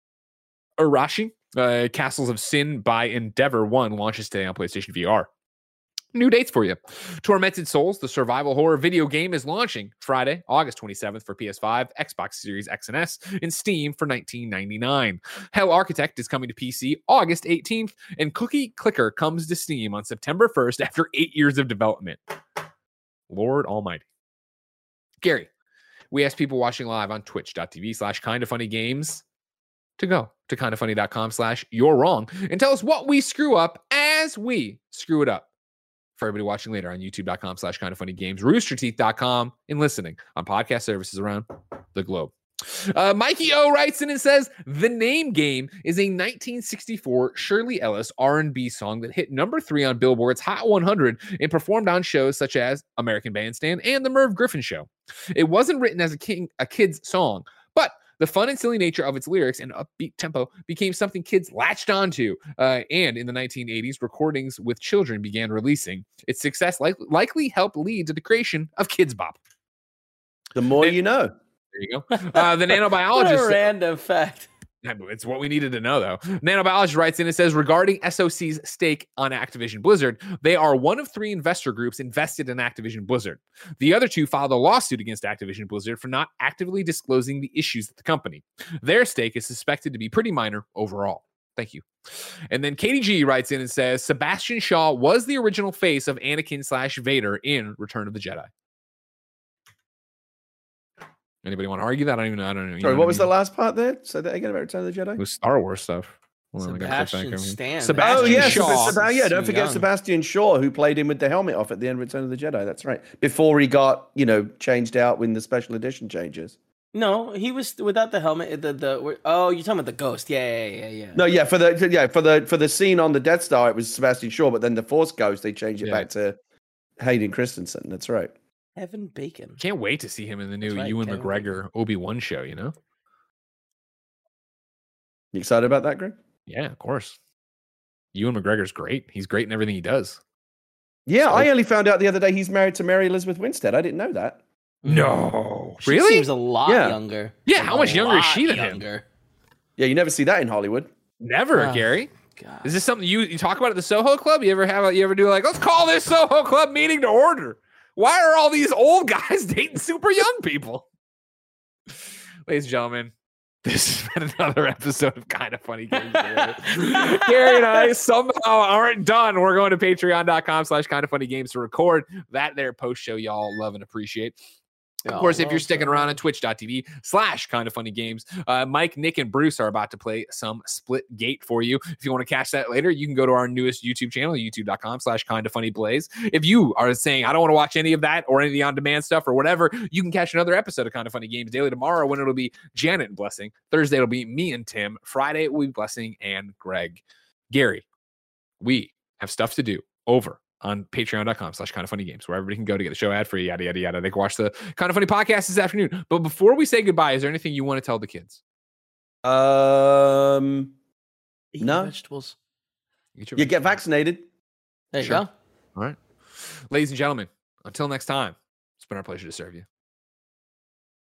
Arashi, uh, Castles of Sin by Endeavor one launches today on PlayStation V R. New dates for you. Tormented Souls, the survival horror video game, is launching Friday, August twenty-seventh for P S five, Xbox Series X and S, and Steam for nineteen ninety-nine. Hell Architect is coming to P C August eighteenth, and Cookie Clicker comes to Steam on September first after eight years of development. Lord Almighty. Gary, we asked people watching live on twitch.tv slash kind of funny games to go to kindoffunny.com slash you're wrong and tell us what we screw up as we screw it up. for everybody watching later on youtube.com slash kind of funny games, rooster teeth dot com, and listening on podcast services around the globe. Uh, Mikey O writes in and says, the Name Game is a nineteen sixty-four Shirley Ellis R and B song that hit number three on Billboard's Hot one hundred and performed on shows such as American Bandstand and The Merv Griffin Show. It wasn't written as a, king, a kid's song, but the fun and silly nature of its lyrics and upbeat tempo became something kids latched onto. Uh, and in the nineteen eighties, recordings with children began releasing. Its success li- likely helped lead to the creation of Kids Bop. The more you know. There you go. Uh, the What a nanobiologist. random fact. It's what we needed to know, though. Nanobiologist writes in and says, regarding S O C's stake on Activision Blizzard, they are one of three investor groups invested in Activision Blizzard. The other two filed a lawsuit against Activision Blizzard for not actively disclosing the issues at the company. Their stake is suspected to be pretty minor overall. Thank you. And then Katie G writes in and says, Sebastian Shaw was the original face of Anakin slash Vader in Return of the Jedi. Anybody want to argue that? I don't even know. I don't know. Sorry, know what was I the mean? last part there? Say that again about Return of the Jedi? It was Star Wars stuff. Hold on, I gotta click Sebastian back over here. Stan. Sebastian Oh, yeah, Shaw. Seb- Seb- yeah, don't So forget young. Sebastian Shaw, who played him with the helmet off at the end of Return of the Jedi. That's right. Before he got, you know, changed out when the special edition changes. No, he was without the helmet. The the oh, you're talking about the ghost? Yeah, yeah, yeah, yeah. No, yeah, for the yeah for the for the scene on the Death Star, it was Sebastian Shaw, but then the Force Ghost, they changed it Yeah. back to Hayden Christensen. That's right. Evan Bacon. Can't wait to see him in the new That's right, Ewan Kevin McGregor Obi-Wan show, you know? You excited about that, Greg? Yeah, of course. Ewan McGregor's great. He's great in everything he does. Yeah, So- I only found out the other day he's married to Mary Elizabeth Winstead. I didn't know that. No. She Really? seems a lot Yeah. younger. Yeah, Like, how a much younger is lot she than him? younger. Yeah, you never see that in Hollywood. Never, Oh. Gary. God. Is this something you, you talk about at the Soho Club? You ever have a, you ever do like, let's call this Soho Club meeting to order? Why are all these old guys dating super young people? Ladies and gentlemen, this has been another episode of Kind of Funny Games. Together. Gary and I somehow aren't done. We're going to patreon.com slash kind of funny games to record that there post show y'all love and appreciate. Of Oh, course, if you're well sticking done. around on twitch.tv slash kind of funny games, uh, Mike, Nick, and Bruce are about to play some Split Gate for you. If you want to catch that later, you can go to our newest YouTube channel, youtube.com slash kind of funny plays. If you are saying, I don't want to watch any of that or any of the on-demand stuff or whatever, you can catch another episode of Kind of Funny Games daily tomorrow when it'll be Janet and Blessing. Thursday, it'll be me and Tim. Friday, it will be Blessing and Greg. Gary, we have stuff to do over on patreon.com slash kind of funny games, where everybody can go to get the show ad free, yada, yada, yada. They can watch the Kind of Funny podcast this afternoon. But before we say goodbye, is there anything you want to tell the kids? Um, Eat No. vegetables. Get your you get vaccinated. There you Sure. go. All right. Ladies and gentlemen, until next time, it's been our pleasure to serve you.